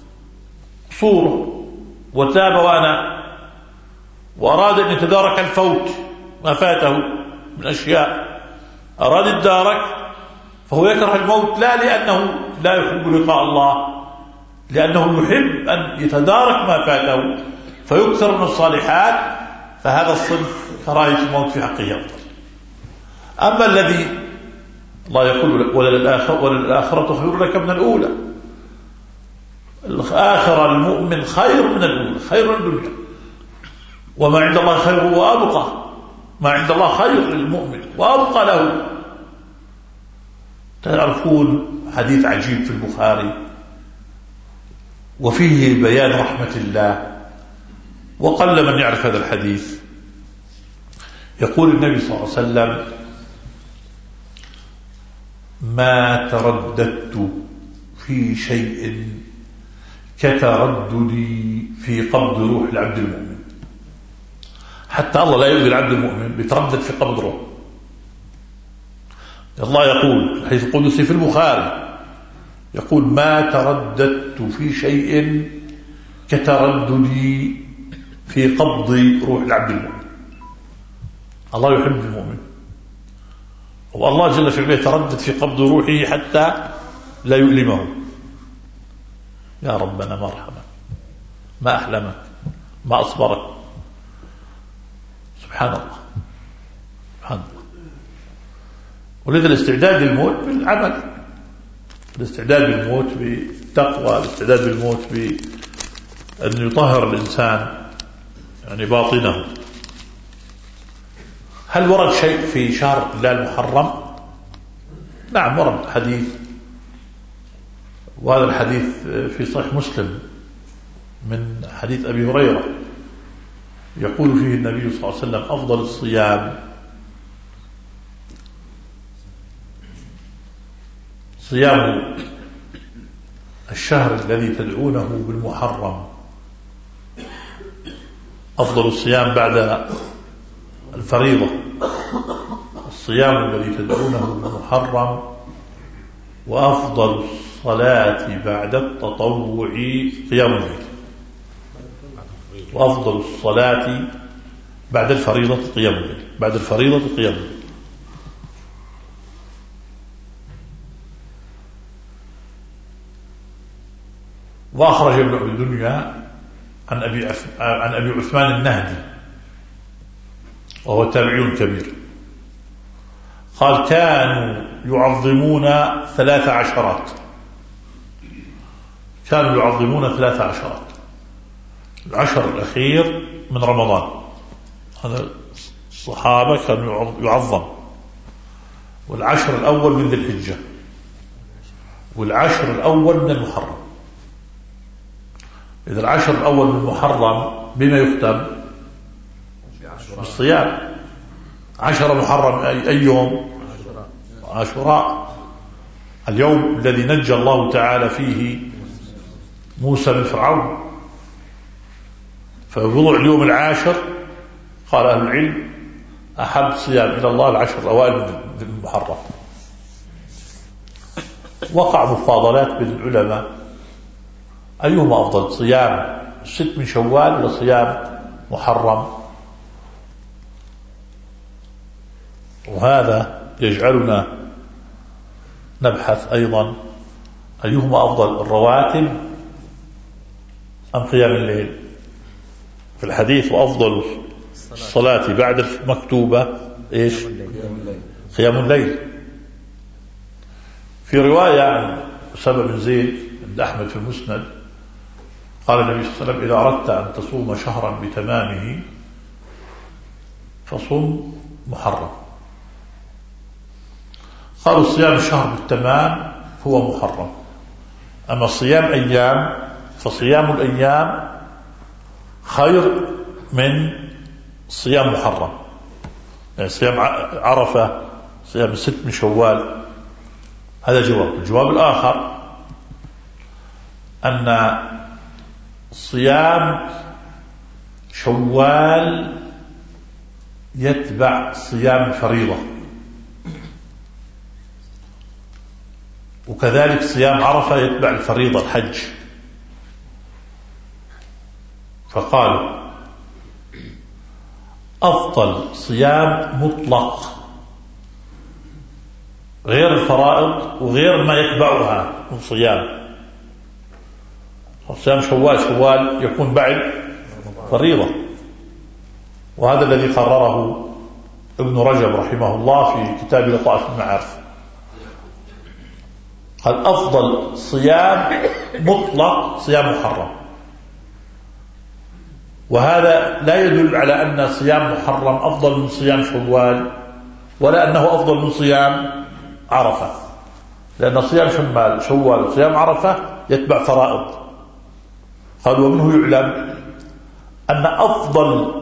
[SPEAKER 1] صورة وتاب وأنا وأراد أن يتدارك الفوت ما فاته من أشياء، أراد الدارك، فهو يكره الموت لا لأنه لا يحب لقاء الله، لأنه يحب أن يتدارك ما فاته فيكثر من الصالحات. فهذا الصنف كراهية الموت في حقه أفضل. أما الذي الله يقول وللآخرة خير لك من الأولى، الآخرة المؤمن خير من الأولى، خير من الدنيا، وما عند الله خير وأبقى. ما عند الله خير للمؤمن وأبقى له. تعرفون حديث عجيب في البخاري وفيه بيان رحمة الله، وقل من يعرف هذا الحديث. يقول النبي صلى الله عليه وسلم: ما ترددت في شيء كترددي في قبض روح العبد المؤمن. حتى الله لا يؤذي العبد المؤمن، بيتردد في قبض روح. الله يقول الحديث القدسي في البخاري، يقول: ما ترددت في شيء كترددي في قبض روح العبد المؤمن. الله يحب المؤمن، والله جل في علاه يتردد في قبض روحه حتى لا يؤلمه. يا ربنا ما أرحمك، ما أحلمك، ما أصبرك. سبحان الله، سبحان الله. ولذا الاستعداد للموت بالعمل، الاستعداد بالموت بالتقوى، الاستعداد بالموت بأن يطهر الإنسان يعني باطنه. هل ورد شيء في شهر الله المحرم؟ نعم ورد حديث، وهذا الحديث في صحيح مسلم من حديث أبي هريرة، يقول فيه النبي صلى الله عليه وسلم: أفضل الصيام صيام الشهر الذي تدعونه بالمحرم. أفضل الصيام بعد الفريضة الصيام الذي تدعونه بالمحرم، وأفضل الصلاة بعد التطوع قيام الليل، وأفضل الصلاة بعد الفريضة قيام الليل، بعد الفريضة قيام الليل. وأخرج ابن أبي الدنيا عن أبي عثمان النهدي وهو تابعي كبير، قال: كانوا يعظمون 13 كانوا يعظمون 13 العشر الأخير من رمضان. هذا الصحابة كانوا يعظم، والعشر الأول من ذي الحجة، والعشر الأول من المحرم. إذا العشر الأول من المحرم بما يختم؟ بالصيام. 10 محرم أي يوم؟ عاشوراء، اليوم الذي نجى الله تعالى فيه موسى من فرعون. فوضع اليوم العاشر، قال أهل العلم: أحب صيام إلى الله العشر الأوائل من المحرم. وقع مفاضلات بين العلماء أيهما أفضل، صيام 6 من شوال ولا صيام محرم؟ وهذا يجعلنا نبحث أيضا أيهما أفضل، الرواتب أم قيام الليل؟ في الحديث: وأفضل الصلاة بعد المكتوبة إيش؟ قيام الليل. في رواية عن أسامة بن زيد عند أحمد في المسند، قال النبي صلى الله عليه وسلم: إذا أردت أن تصوم شهرا بتمامه فصم محرم. قالوا: صيام الشهر بالتمام هو محرم، أما صيام أيام فصيام الأيام خير من صيام محرم. يعني صيام عرفة، صيام 6 من شوال. هذا جواب. الجواب الآخر أن صيام شوال يتبع صيام الفريضة، وكذلك صيام عرفة يتبع الفريضة الحج. فقالوا أفضل صيام مطلق غير الفرائض وغير ما يتبعها من صيام. صيام شوال يكون بعد فريضة، وهذا الذي قرره ابن رجب رحمه الله في كتاب لطائف المعارف. قال أفضل صيام مطلق صيام محرم، وهذا لا يدل على أن صيام محرم أفضل من صيام شوال، ولا أنه أفضل من صيام عرفة، لأن صيام شوال وصيام عرفة يتبع فرائض. قال ومنه يعلم أن أفضل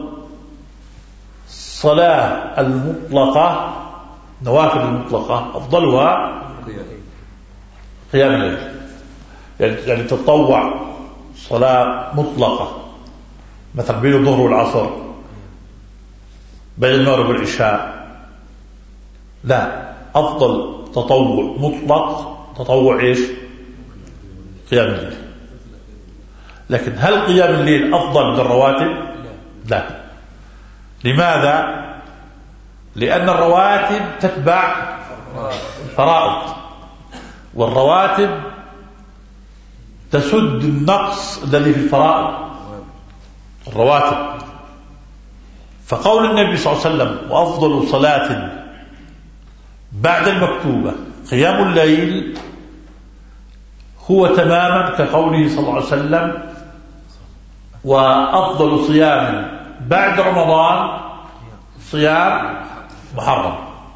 [SPEAKER 1] صلاة المطلقة، نوافل المطلقة، أفضلها قيام الليل. يعني تطوع صلاة مطلقة مثلا بين الظهر والعصر، بين المغرب والعشاء، لا، أفضل تطوع مطلق تطوع إيش؟ قيام الليل. لكن هل قيام الليل أفضل من الرواتب؟ لا. لماذا؟ لأن الرواتب تتبع الفرائض، والرواتب تسد النقص الذي في الفرائض الرواتب. فقول النبي صلى الله عليه وسلم وأفضل صلاة بعد المكتوبة قيام الليل هو تماما كقوله صلى الله عليه وسلم وأفضل صيام بعد رمضان صيام محرم.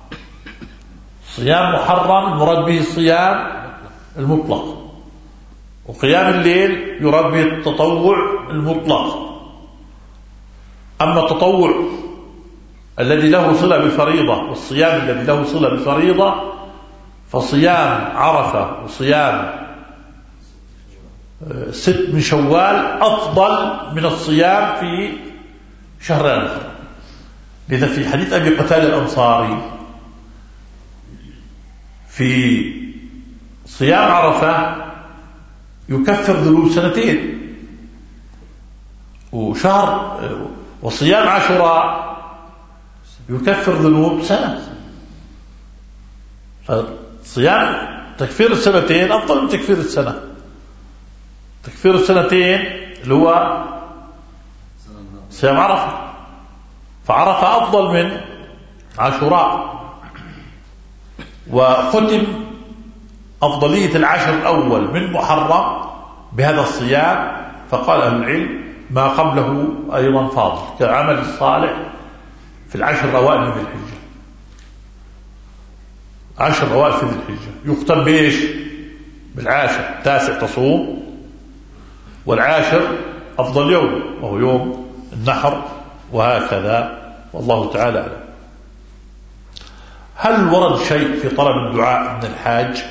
[SPEAKER 1] صيام محرم المراد به الصيام المطلق، وقيام الليل يراد به التطوع المطلق. أما التطوع الذي له صلة بالفريضة والصيام الذي له صلة بالفريضة فصيام عرفة وصيام 6 من شوال أفضل من الصيام في شهرين آخر. لذا في حديث أبي قتادة الأنصاري في صيام عرفة يكفر ذنوب 2 وشهر، وصيام عاشوراء يكفر ذنوب 1. فصيام تكفير 2 أفضل من تكفير 1. تكفير 2 اللي هو صيام عرفة، فعرفة أفضل من عاشوراء. وختم أفضلية العشر الأول من محرم بهذا الصيام، فقال أهل العلم ما قبله أيضا فاضل كعمل الصالح في العشر الأوائل من ذي الحجة. 10 أوائل في ذي الحجة يختم بإيش؟ بالعاشر. 9 تصوم، والعاشر أفضل يوم وهو يوم النحر، وهكذا، والله تعالى أعلم. هل ورد شيء في طلب الدعاء من الحاج؟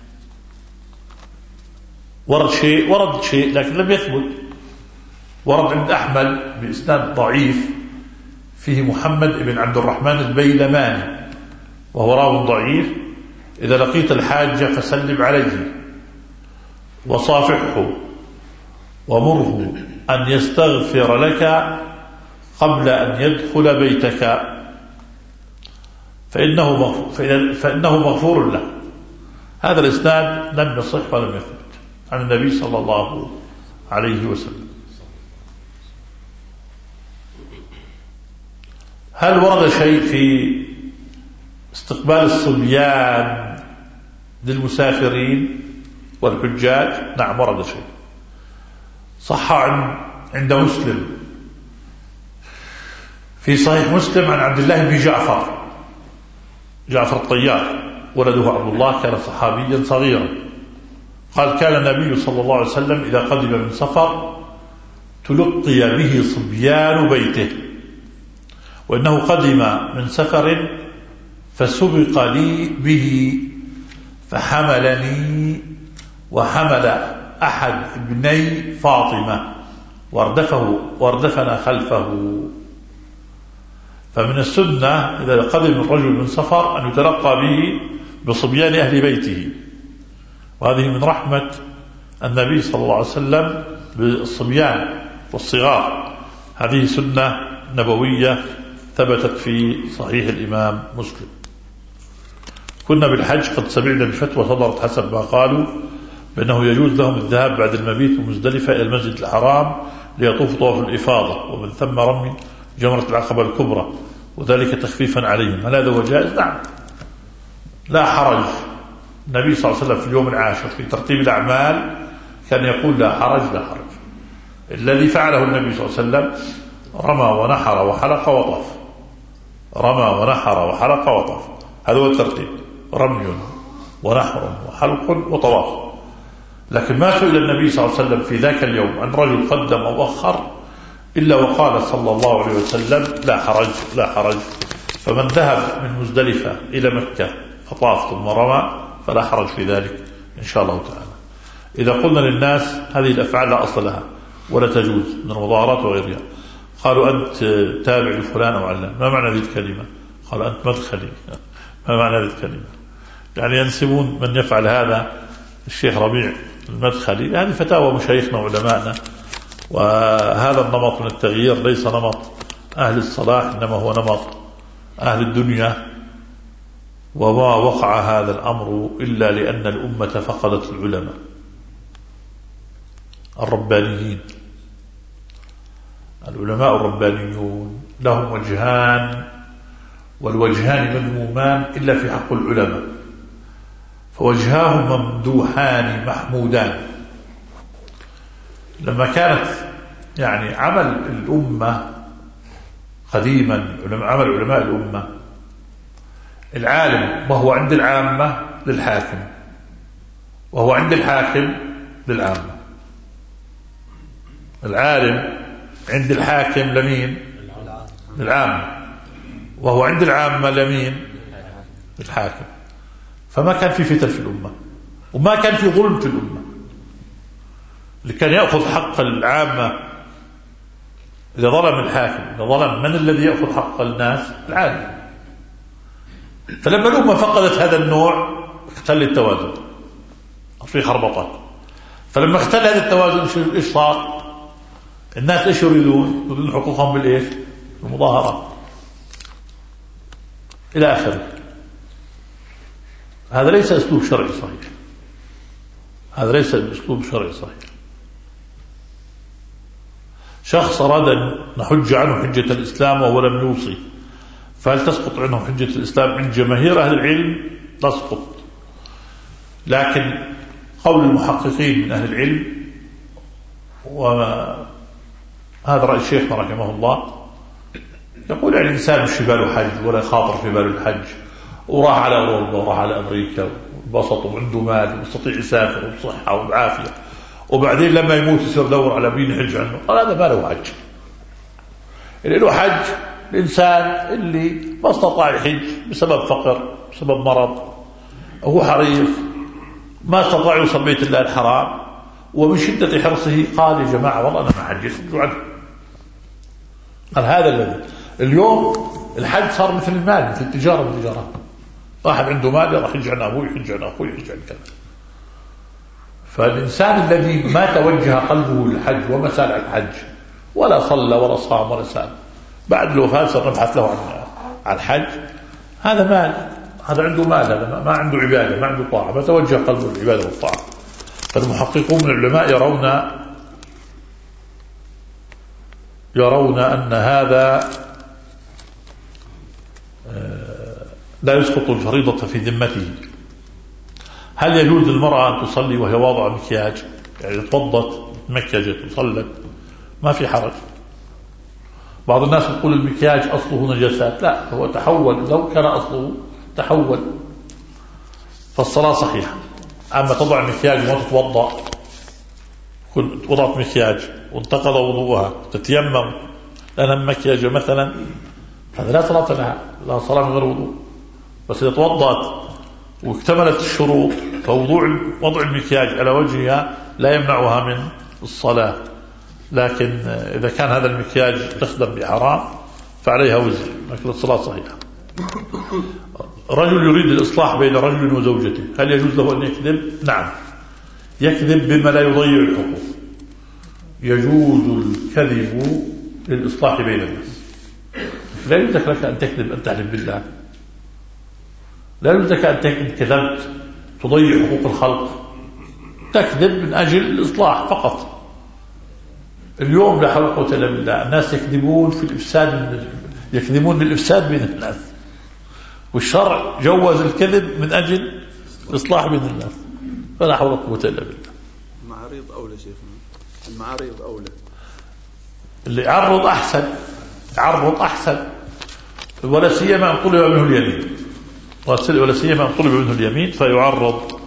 [SPEAKER 1] ورد شيء لكن لم يثبت. ورد عند أحمد بإسناد ضعيف فيه محمد بن عبد الرحمن البيلماني وهو راو ضعيف: إذا لقيت الحاج فسلم عليه وصافحه ومره أن يستغفر لك قبل أن يدخل بيتك فإنه مغفور له. هذا الإسناد لم يصح ولم يثبت عن النبي صلى الله عليه وسلم. هل ورد شيء في استقبال الصبيان للمسافرين والحجاج؟ نعم ورد شيء. صح عند مسلم في صحيح مسلم عن عبد الله بن جعفر الطيار ولده عبد الله، كان صحابيا صغيرا، قال كان النبي صلى الله عليه وسلم إذا قدم من سفر تلقي به صبيان بيته وإنه قدم من سفر فسبق لي به فحملني وحمل أحد ابني فاطمة واردفنا خلفه. فمن السنة إذا قدم الرجل من سفر أن يتلقى به بصبيان أهل بيته، وهذه من رحمة النبي صلى الله عليه وسلم بالصبيان والصغار. هذه سنة نبوية ثبتت في صحيح الإمام مسلم. كنا بالحج قد سمعنا الفتوى صدرت حسب ما قالوا بأنه يجوز لهم الذهاب بعد المبيت بمزدلفة إلى المسجد الحرام ليطوفوا طواف الإفاضة ومن ثم رمي جمرة العقبة الكبرى، وذلك تخفيفا عليهم. هل هذا هو جائز؟ نعم، لا حرج. النبي صلى الله عليه وسلم في اليوم العاشر في ترتيب الأعمال كان يقول لا حرج لا حرج. الذي فعله النبي صلى الله عليه وسلم رمى ونحر وحلق وطاف، رمى ونحر وحلق وطاف، هذا هو الترتيب، رمي ونحر وحلق وطواف. لكن ما سئل النبي صلى الله عليه وسلم في ذاك اليوم عن رجل قدم أو أخر إلا وقال صلى الله عليه وسلم لا حرج لا حرج. فمن ذهب من مزدلفة إلى مكة فطاف ثم رمى فلا حرج في ذلك إن شاء الله تعالى. إذا قلنا للناس هذه الأفعال لا أصل لها ولا تجوز من المظاهرات وغيرها، قالوا أنت تابع لفلان أو علان، ما معنى هذه الكلمة؟ قالوا أنت مدخلي. ما معنى هذه الكلمة؟ يعني ينسبون من يفعل هذا الشيخ ربيع المدخلي. هذه فتاوى مشايخنا وعلمائنا، وهذا النمط من التغيير ليس نمط أهل الصلاح، إنما هو نمط أهل الدنيا. وما وقع هذا الأمر إلا لأن الأمة فقدت العلماء الربانيين. العلماء الربانيون لهم وجهان، والوجهان مذمومان إلا في حق العلماء، فوجهاهم ممدوحان محمودان. لما كانت يعني عمل الأمة قديما، عمل علماء الأمة، العالم وهو عند العامة للحاكم، وهو عند الحاكم للعامة. العالم عند الحاكم لمين؟ للعامة، وهو عند العامة لمين؟ للحاكم. فما كان في فتن في الأمة، وما كان في ظلم في الأمة. اللي كان يأخذ حق العامة إذا ظلم الحاكم، إذا ظلم، من الذي يأخذ حق الناس؟ العالم. فلما الأمة فقدت هذا النوع اختل التوازن، في خربطات. فلما اختل هذا التوازن ايش صار؟ الناس ايش يريدون؟ يريدون حقوقهم بالايش؟ المظاهرات الى اخره. هذا ليس اسلوب شرعي صحيح، هذا ليس اسلوب شرعي صحيح. شخص اراد ان نحج عنه حجة الاسلام وهو لم يوصي، فهل تسقط عنه حجة الاسلام؟ عند جماهير اهل العلم تسقط، لكن قول المحققين من اهل العلم، وهذا رأي الشيخ رحمه الله، يقول يعني الإنسان مش في باله حج ولا خاطر في باله الحج، وراح على أوروبا وراح على أمريكا وانبسط وعنده مال ويستطيع يسافر وبصحة وبعافية، وبعدين لما يموت يصير دور على مين يحج عنه. قال هذا ما له حج. اللي له حج الإنسان اللي ما استطاع الحج بسبب فقر، بسبب مرض، هو حريص ما استطاع يوصل بيت الله الحرام، ومن شدة حرصه قال يا جماعة والله أنا ما حجيت عنه. قال هذا الذي اليوم الحج صار مثل المال، مثل التجارة والتجارات. واحد عنده مال راح يحج عن أبوه، يحج عن أخوه، يحج عن كذا. فالإنسان الذي ما توجه قلبه للحج وما سال عن الحج ولا صلى ولا صام ولا سال، بعد الوفاة سنبحث له عن الحج، هذا مال، هذا عنده مال، هذا ما عنده عبادة، ما عنده طاعة، ما توجه قلبه للعبادة والطاعة. فالمحققون من العلماء يرون أن هذا لا يسقط الفريضة في ذمته. هل يجوز للمرأة أن تصلي وهي واضعة مكياج؟ يعني توضت مكياجت وصلت ما في حرج. بعض الناس يقول المكياج أصله نجاسات، لا، هو تحول، لو كان أصله تحول فالصلاة صحيحة. أما تضع مكياج وما تتوضأ، وضعت مكياج وانتقض وضوءها، تتيمم لأن مكياج مثلا هذا لا صلاة لها، لا صلاة من غير وضوء. بس إذا توضأت واكتملت الشروط وضع المكياج على وجهها لا يمنعها من الصلاة. لكن إذا كان هذا المكياج تخدم بحرام فعليها وزر، لكن الصلاة صحيحة. رجل يريد الإصلاح بين رجل وزوجته، هل يجوز له أن يكذب؟ نعم، يكذب بما لا يضيع الحقوق. يجوز الكذب للإصلاح بين الناس. لا يجوز لك أن تكذب، أن تحلف بالله. لا يجوز لك أن كذبت تضيع حقوق الخلق. تكذب من أجل الإصلاح فقط. اليوم لا حول ولا قوة إلا بالله، الناس يكذبون في الإفساد، يكذبون للإفساد بين الناس، والشرع جوز الكذب من أجل الإصلاح بين الناس. فلا حول ولا قوة إلا بالله.
[SPEAKER 2] المعارض أولى شيخنا، المعارض أولى.
[SPEAKER 1] اللي يعرض أحسن، يعرض أحسن، ولا سيما أن طلب منه اليمين، ولا سيما أن طلب منه اليمين فيعرض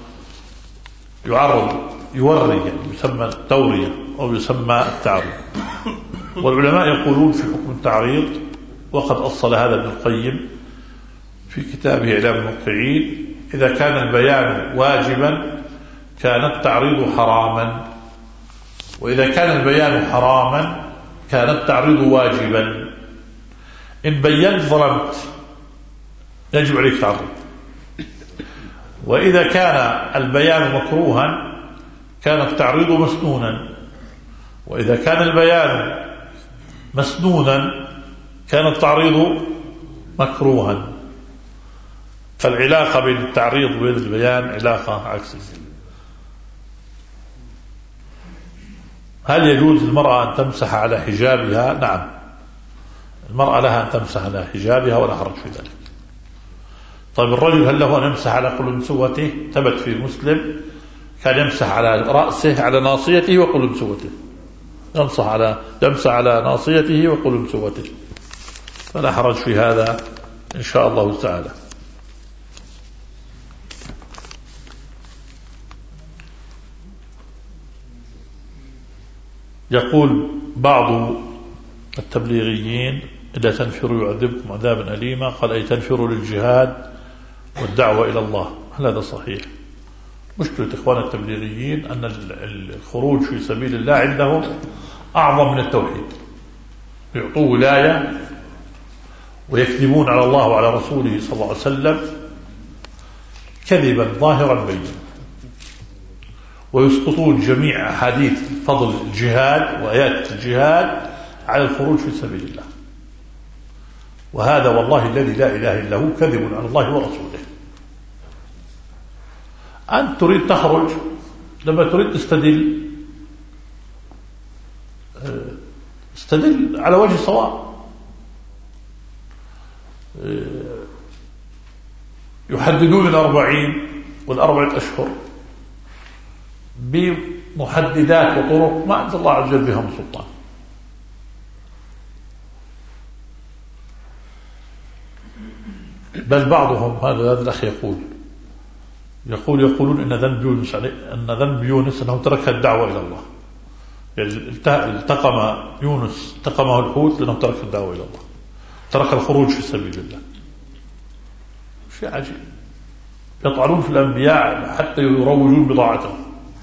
[SPEAKER 1] يوري، يعني يسمى التورية أو يسمى التعريض. والعلماء يقولون في حكم التعريض، وقد أصل هذا ابن القيم في كتابه إعلام الموقعين: إذا كان البيان واجبا كان التعريض حراما، وإذا كان البيان حراما كان التعريض واجبا. إن بينت ظلمت يجب عليك تعرض. وإذا كان البيان مكروها كان التعريض مسنونا، وإذا كان البيان مسنونا كان التعريض مكروها. فالعلاقة بين التعريض وبين البيان علاقة عكسية. هل يجوز للمرأة أن تمسح على حجابها؟ نعم، المرأة لها أن تمسح على حجابها ولا حرج في ذلك. طيب الرجل هل له أن يمسح على قلنسوته؟ ثبت في مسلم كان يمسح على رأسه، على ناصيته وقلنسوته، يمسح على ناصيته وقلنسوته، فلا حرج في هذا إن شاء الله تعالى. يقول بعض التبليغيين: إذا تنفروا يعذبكم عذابا أليما. قال: أي تنفروا للجهاد والدعوة إلى الله. هل هذا صحيح؟ مشكلة إخوان التبليغيين أن الخروج في سبيل الله عندهم أعظم من التوحيد. يعطوا ولاية ويكذبون على الله وعلى رسوله صلى الله عليه وسلم كذبا ظاهرا بينا، ويسقطون جميع أحاديث فضل الجهاد وآيات الجهاد على الخروج في سبيل الله. وهذا والله الذي لا إله إلا هو كذب على الله ورسوله. أنت تريد تخرج، لما تريد استدل على وجه صواب. يحددون 40 والأربعة أشهر بمحددات وطرق ما أنزل الله عز وجل بها من سلطان. بل بعضهم، هذا الأخ يقولون إن ذنب يونس أنه ترك الدعوة إلى الله. يعني التقمه الحوت لأنه ترك الدعوة إلى الله، ترك الخروج في سبيل الله. شيء عجيب. يطعنون في الأنبياء حتى يروجون بضاعتهم.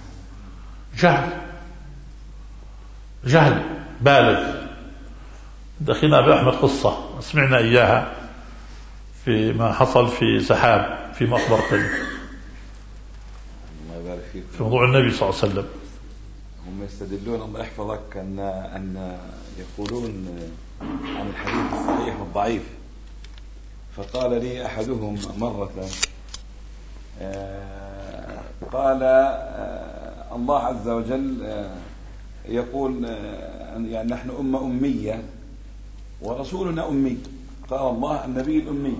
[SPEAKER 1] جهل بالغ. دخلنا بأحمد قصة سمعنا إياها فيما حصل في سحاب في مقبرة في موضوع النبي صلى الله عليه وسلم.
[SPEAKER 3] هم يستدلون، الله يحفظك، أن يقولون عن الحديث الصحيح والضعيف. فقال لي أحدهم مرة، قال الله عز وجل يقول يعني نحن أمية ورسولنا أمي. قال الله النبي الأمي.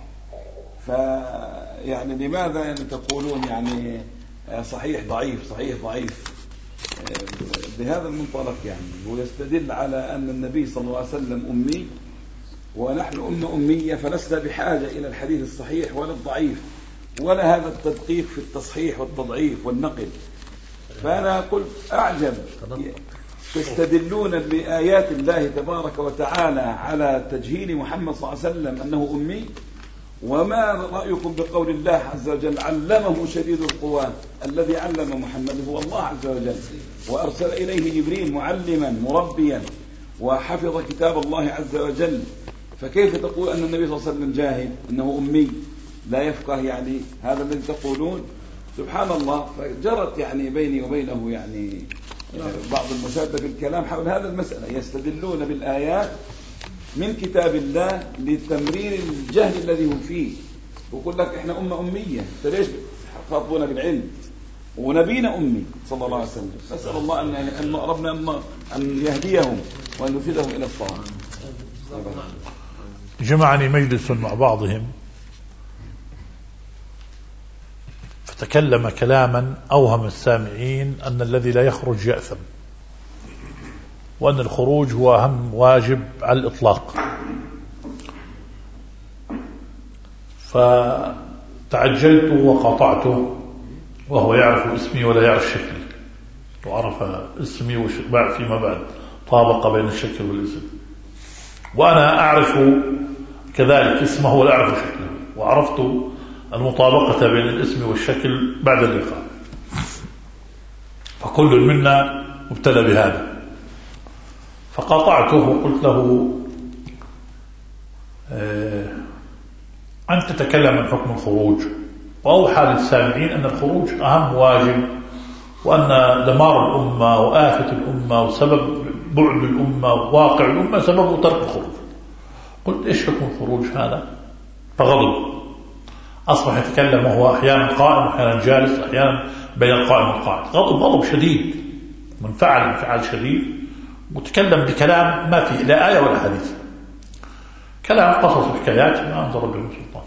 [SPEAKER 3] فيعني لماذا يعني تقولون يعني صحيح ضعيف صحيح ضعيف بهذا المنطلق؟ يعني ويستدل على أن النبي صلى الله عليه وسلم أمي ونحن أمية، فلسنا بحاجة إلى الحديث الصحيح ولا الضعيف ولا هذا التدقيق في التصحيح والتضعيف والنقل. فأنا قلت أعجب تستدلون بآيات الله تبارك وتعالى على تجهيل محمد صلى الله عليه وسلم أنه أمي؟ وما رأيكم بقول الله عز وجل علمه شديد القوى؟ الذي علم محمد هو الله عز وجل، وأرسل إليه جبريل معلما مربيا وحفظ كتاب الله عز وجل. فكيف تقول أن النبي صلى الله عليه وسلم جاهل، أنه أمي لا يفقه؟ يعني هذا الذي تقولون سبحان الله. فجرت يعني بيني وبينه يعني بعض المشادة في الكلام حول هذا المسألة. يستدلون بالآيات من كتاب الله لتمرير الجهل الذي هم فيه، ويقول لك إحنا أمية، فليش خاطبونا بالعلم؟ ونبينا أمي صلى الله عليه وسلم. أسأل الله أن ربنا أن يهديهم وأن يفيدهم إلى الصواب.
[SPEAKER 1] جمعني مجلس مع بعضهم فتكلم كلاما أوهم السامعين أن الذي لا يخرج يأثم، وأن الخروج هو أهم واجب على الإطلاق. فتعجلت وقاطعته وهو يعرف اسمي ولا يعرف شكلي، وعرف اسمي وبعد فيما بعد طابق بين الشكل والاسم، وأنا أعرف كذلك اسمه ولا أعرف شكله، وعرفت المطابقة بين الاسم والشكل بعد اللقاء. فكل منا مبتلى بهذا. فقاطعته وقلت له أنت تتكلم عن حكم الخروج، وأوحى للسامعين أن الخروج أهم واجب، وأن دمار الأمة وآفة الأمة وسبب بعد الأمة وواقع الأمة سببه ترك الخروج. قلت إيش حكم الخروج هذا؟ فغضب، أصبح يتكلم وهو أحيانا قائم أحيانا جالس أحيانا بين القائم والقاعد. غضب شديد، منفعل انفعال شديد، وتكلم بكلام ما فيه لا آية ولا حديث، كلام قصص وحكايات ما أنزل به سلطان.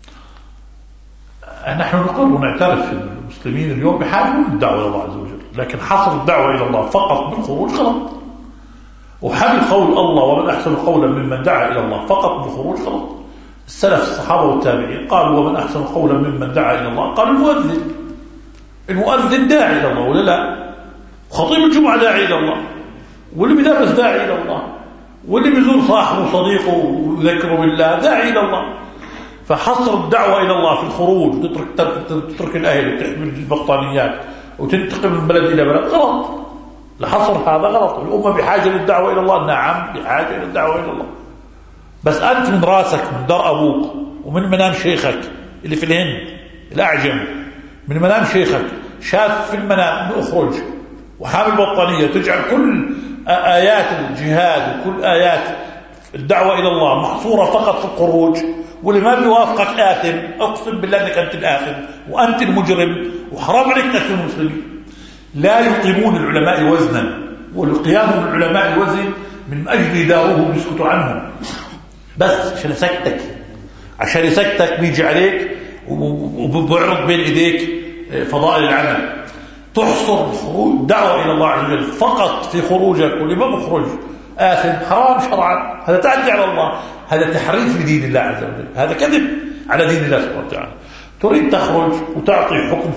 [SPEAKER 1] نحن نقر ونعترف في المسلمين اليوم بحاجة للدعوة إلى الله عز وجل، لكن حصر الدعوة إلى الله فقط بالخروج غلط، وحمل قول الله ومن أحسن قولا ممن دعا إلى الله فقط بالخروج غلط. السلف الصحابة والتابعين قالوا ومن أحسن قولا ممن دعا إلى الله، قالوا المؤذن داعي إلى الله ولا لا؟ خطيب الجمعة داعي إلى الله، واللي بيدرس داعي إلى الله، واللي بيزور صاحبه وصديقه وذكره بالله داعي إلى الله. فحصر الدعوة إلى الله في الخروج، تترك الأهل وتحمل البطانيات وتنتقل من بلد إلى بلد غلط. لحصر هذا غلط. الأمة بحاجة للدعوة إلى الله، نعم بحاجة للدعوة إلى الله، بس أنت من راسك من دار أبوك ومن منام شيخك اللي في الهند الأعجم، من منام شيخك شاف في المنام أخرج وحامل بطانية، تجعل كل آيات الجهاد وكل آيات الدعوة إلى الله محصورة فقط في الخروج، واللي ما بيوافقك آثم. أقسم بالله أنك أنت الآثم وأنت المجرم، وحرام عليك تقتل المسلمين. لا يقيمون العلماء وزنا، والقيام بالعلماء الوزن من أجل يداروهم يسكتوا عنهم، بس عشان يسكتك بيجي عليك وبيعرض بين إيديك فضائل العمل. تحصر الخروج دعوة إلى الله عز وجل فقط في خروجك، واللي ما بخرج آثم، حرام شرعا، هذا تعدي على الله، هذا تحريف لدين الله عز وجل، هذا كذب على دين الله سبحانه وتعالى. تريد تخرج وتعطي حكم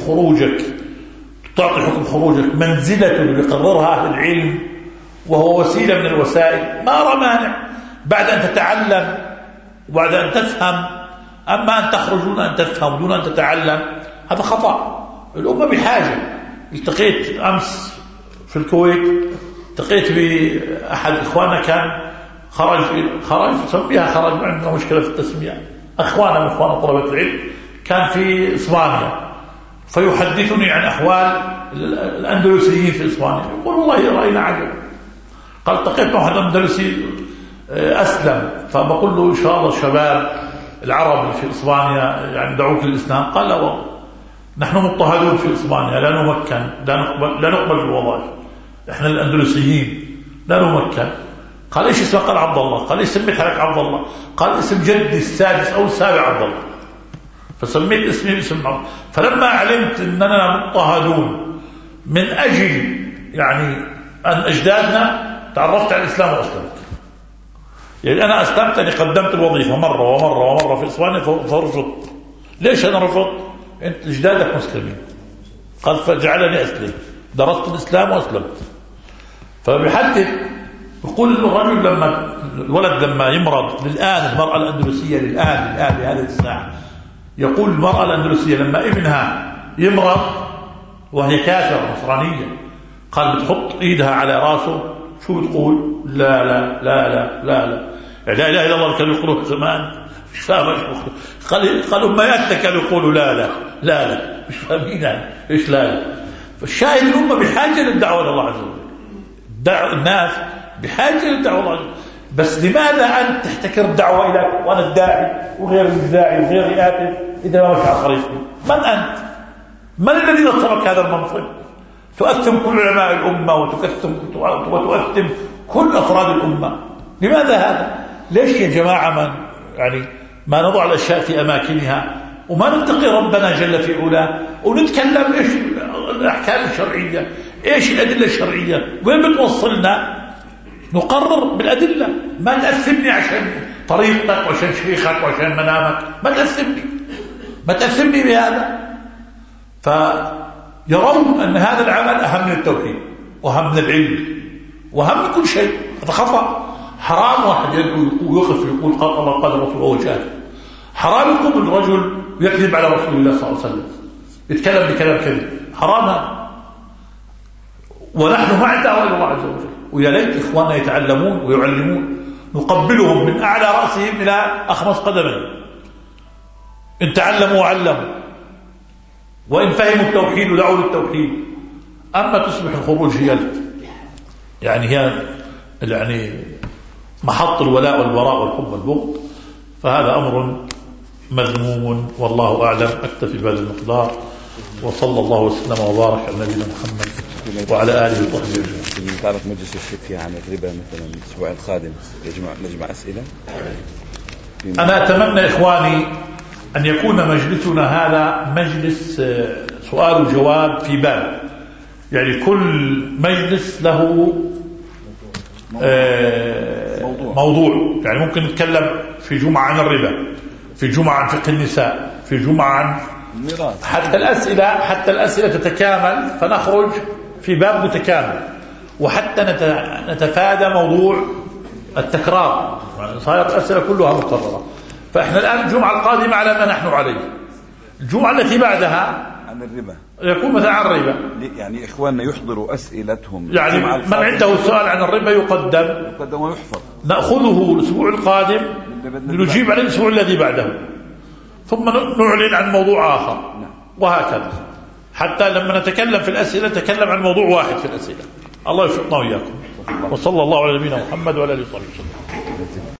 [SPEAKER 1] خروجك منزلة يقررها أهل العلم، وهو وسيلة من الوسائل، ما أرى مانع بعد أن تتعلم وبعد أن تفهم. أما أن تخرج دون أن تفهم دون أن تتعلم هذا خطأ. الأمة بحاجة. التقيت أمس في الكويت، التقيت بأحد إخواننا كان خرج سميها خرج، ما عندنا مشكلة في التسمية، أخوانا من أخوان طلبة العلم، كان في إسبانيا، فيحدثني عن أحوال الأندلسيين في إسبانيا. يقول والله رأينا عجب. قال التقيت مع واحد أندلسي أسلم، فبقول له إن شاء الله الشباب العرب في إسبانيا يعني دعوك للإسلام. قال لا والله نحن مضطهدون في إسبانيا، لا نمكن، لا نقبل الوظائف، إحنا الأندلسيين لا نمكن. قال إيش اسمه؟ قال عبد الله. قال إيش سميت حالك عبد الله؟ قال اسم جدي السادس أو السابع عبد الله، فسميت اسمي باسم عبد. فلما علمت أننا مضطهدون من أجل يعني أن أجدادنا، تعرفت على الإسلام وأسلمت. يعني أنا أسلمت أني قدمت الوظيفة مرة في إسبانيا فرفضت. ليش أنا رفضت؟ أنت أجدادك مسلمين. قال فجعلني أسلم، درست الإسلام وأسلمت. فبيحدد يقول الرجل لما الولد لما يمرض للآن، المرأة الأندلسية للآن بهذه الساعة، يقول المرأة الأندلسية لما ابنها يمرض وهي كافرة نصرانية، قال بتحط ايدها على راسه، شو بتقول؟ لا لا لا لا لا لا لا اله الا الله. كانوا يقولوا زمان مش فاهم قالوا امهاتنا كانوا يقولوا لا لا لا لا، مش فاهمين يعني ايش لا لا. فالشاهد الامه بحاجه للدعوه الى الله عز وجل، الناس بحاجه للدعوه الله عز وجل. بس لماذا انت تحتكر الدعوه اليك وانا الداعي وغير الداعي وغير آتف اذا ما مشى على طريقي؟ من انت؟ من الذي نصبك هذا المنصب؟ تؤثم كل علماء الامه وتؤثم كل افراد الامه. لماذا هذا؟ ليش يا جماعه ما نضع الاشياء في اماكنها وما نتقي ربنا جل في علاه ونتكلم ايش الاحكام الشرعيه، ايش الادله الشرعيه، وين بتوصلنا؟ نقرر بالادله، ما تأثمني عشان طريقتك وعشان شيخك وعشان منامك، ما تأثمني بهذا. فيرون ان هذا العمل اهم من التوحيد واهم من العلم واهم من كل شيء. هذا خطأ. حرام واحد يوقف يقول قال الله قال الرسول وهو جاهل. حرام يقوم الرجل يكذب على رسول الله صلى الله عليه وسلم، يتكلم بكلام كذب، حرام هذا. ونحن مع الدعوة إلى الله عز وجل، ويا ليت إخواننا يتعلمون ويعلمون، نقبلهم من أعلى رأسهم إلى أخمص قدمهم. إن تعلموا وعلموا، وإن فهموا التوحيد ودعوا للتوحيد. أما تصبح الخروج هي يعني محط الولاء والبراء والحب والبغض، فهذا أمر مذموم والله أعلم. أكتفي بهذا المقدار، وصلى الله وسلم وبارك على نبينا محمد وعلى آله وصحبه أجمعين.
[SPEAKER 3] تعرف مجلس الفتية عن الربا مثلا الأسبوع القادم نجمع أسئلة.
[SPEAKER 1] أنا أتمنى إخواني أن يكون مجلسنا هذا مجلس سؤال وجواب في باب، يعني كل مجلس له موضوع. يعني ممكن نتكلم في جمعة عن الربا، في جمعة عن فقه النساء، في جمعة عن حتى الأسئلة تتكامل، فنخرج في باب متكامل، وحتى نتفادى موضوع التكرار. يعني صارت الأسئلة كلها مكررة. فإحنا الآن الجمعة القادمة على ما نحن عليه. الجمعة التي بعدها
[SPEAKER 3] عن الربا
[SPEAKER 1] يكون مثلا عن الربا.
[SPEAKER 3] يعني إخواننا يحضروا أسئلتهم،
[SPEAKER 1] يعني من عنده سؤال عن الربا يقدم
[SPEAKER 3] ويحفظ،
[SPEAKER 1] نأخذه الأسبوع القادم لنجيب على الأسبوع الذي بعده، ثم نعلن عن موضوع آخر، وهكذا، حتى لما نتكلم في الأسئلة نتكلم عن موضوع واحد في الأسئلة. الله يوفقنا وإياكم، وصلى الله على نبينا محمد وعلى آله وصحبه وسلم.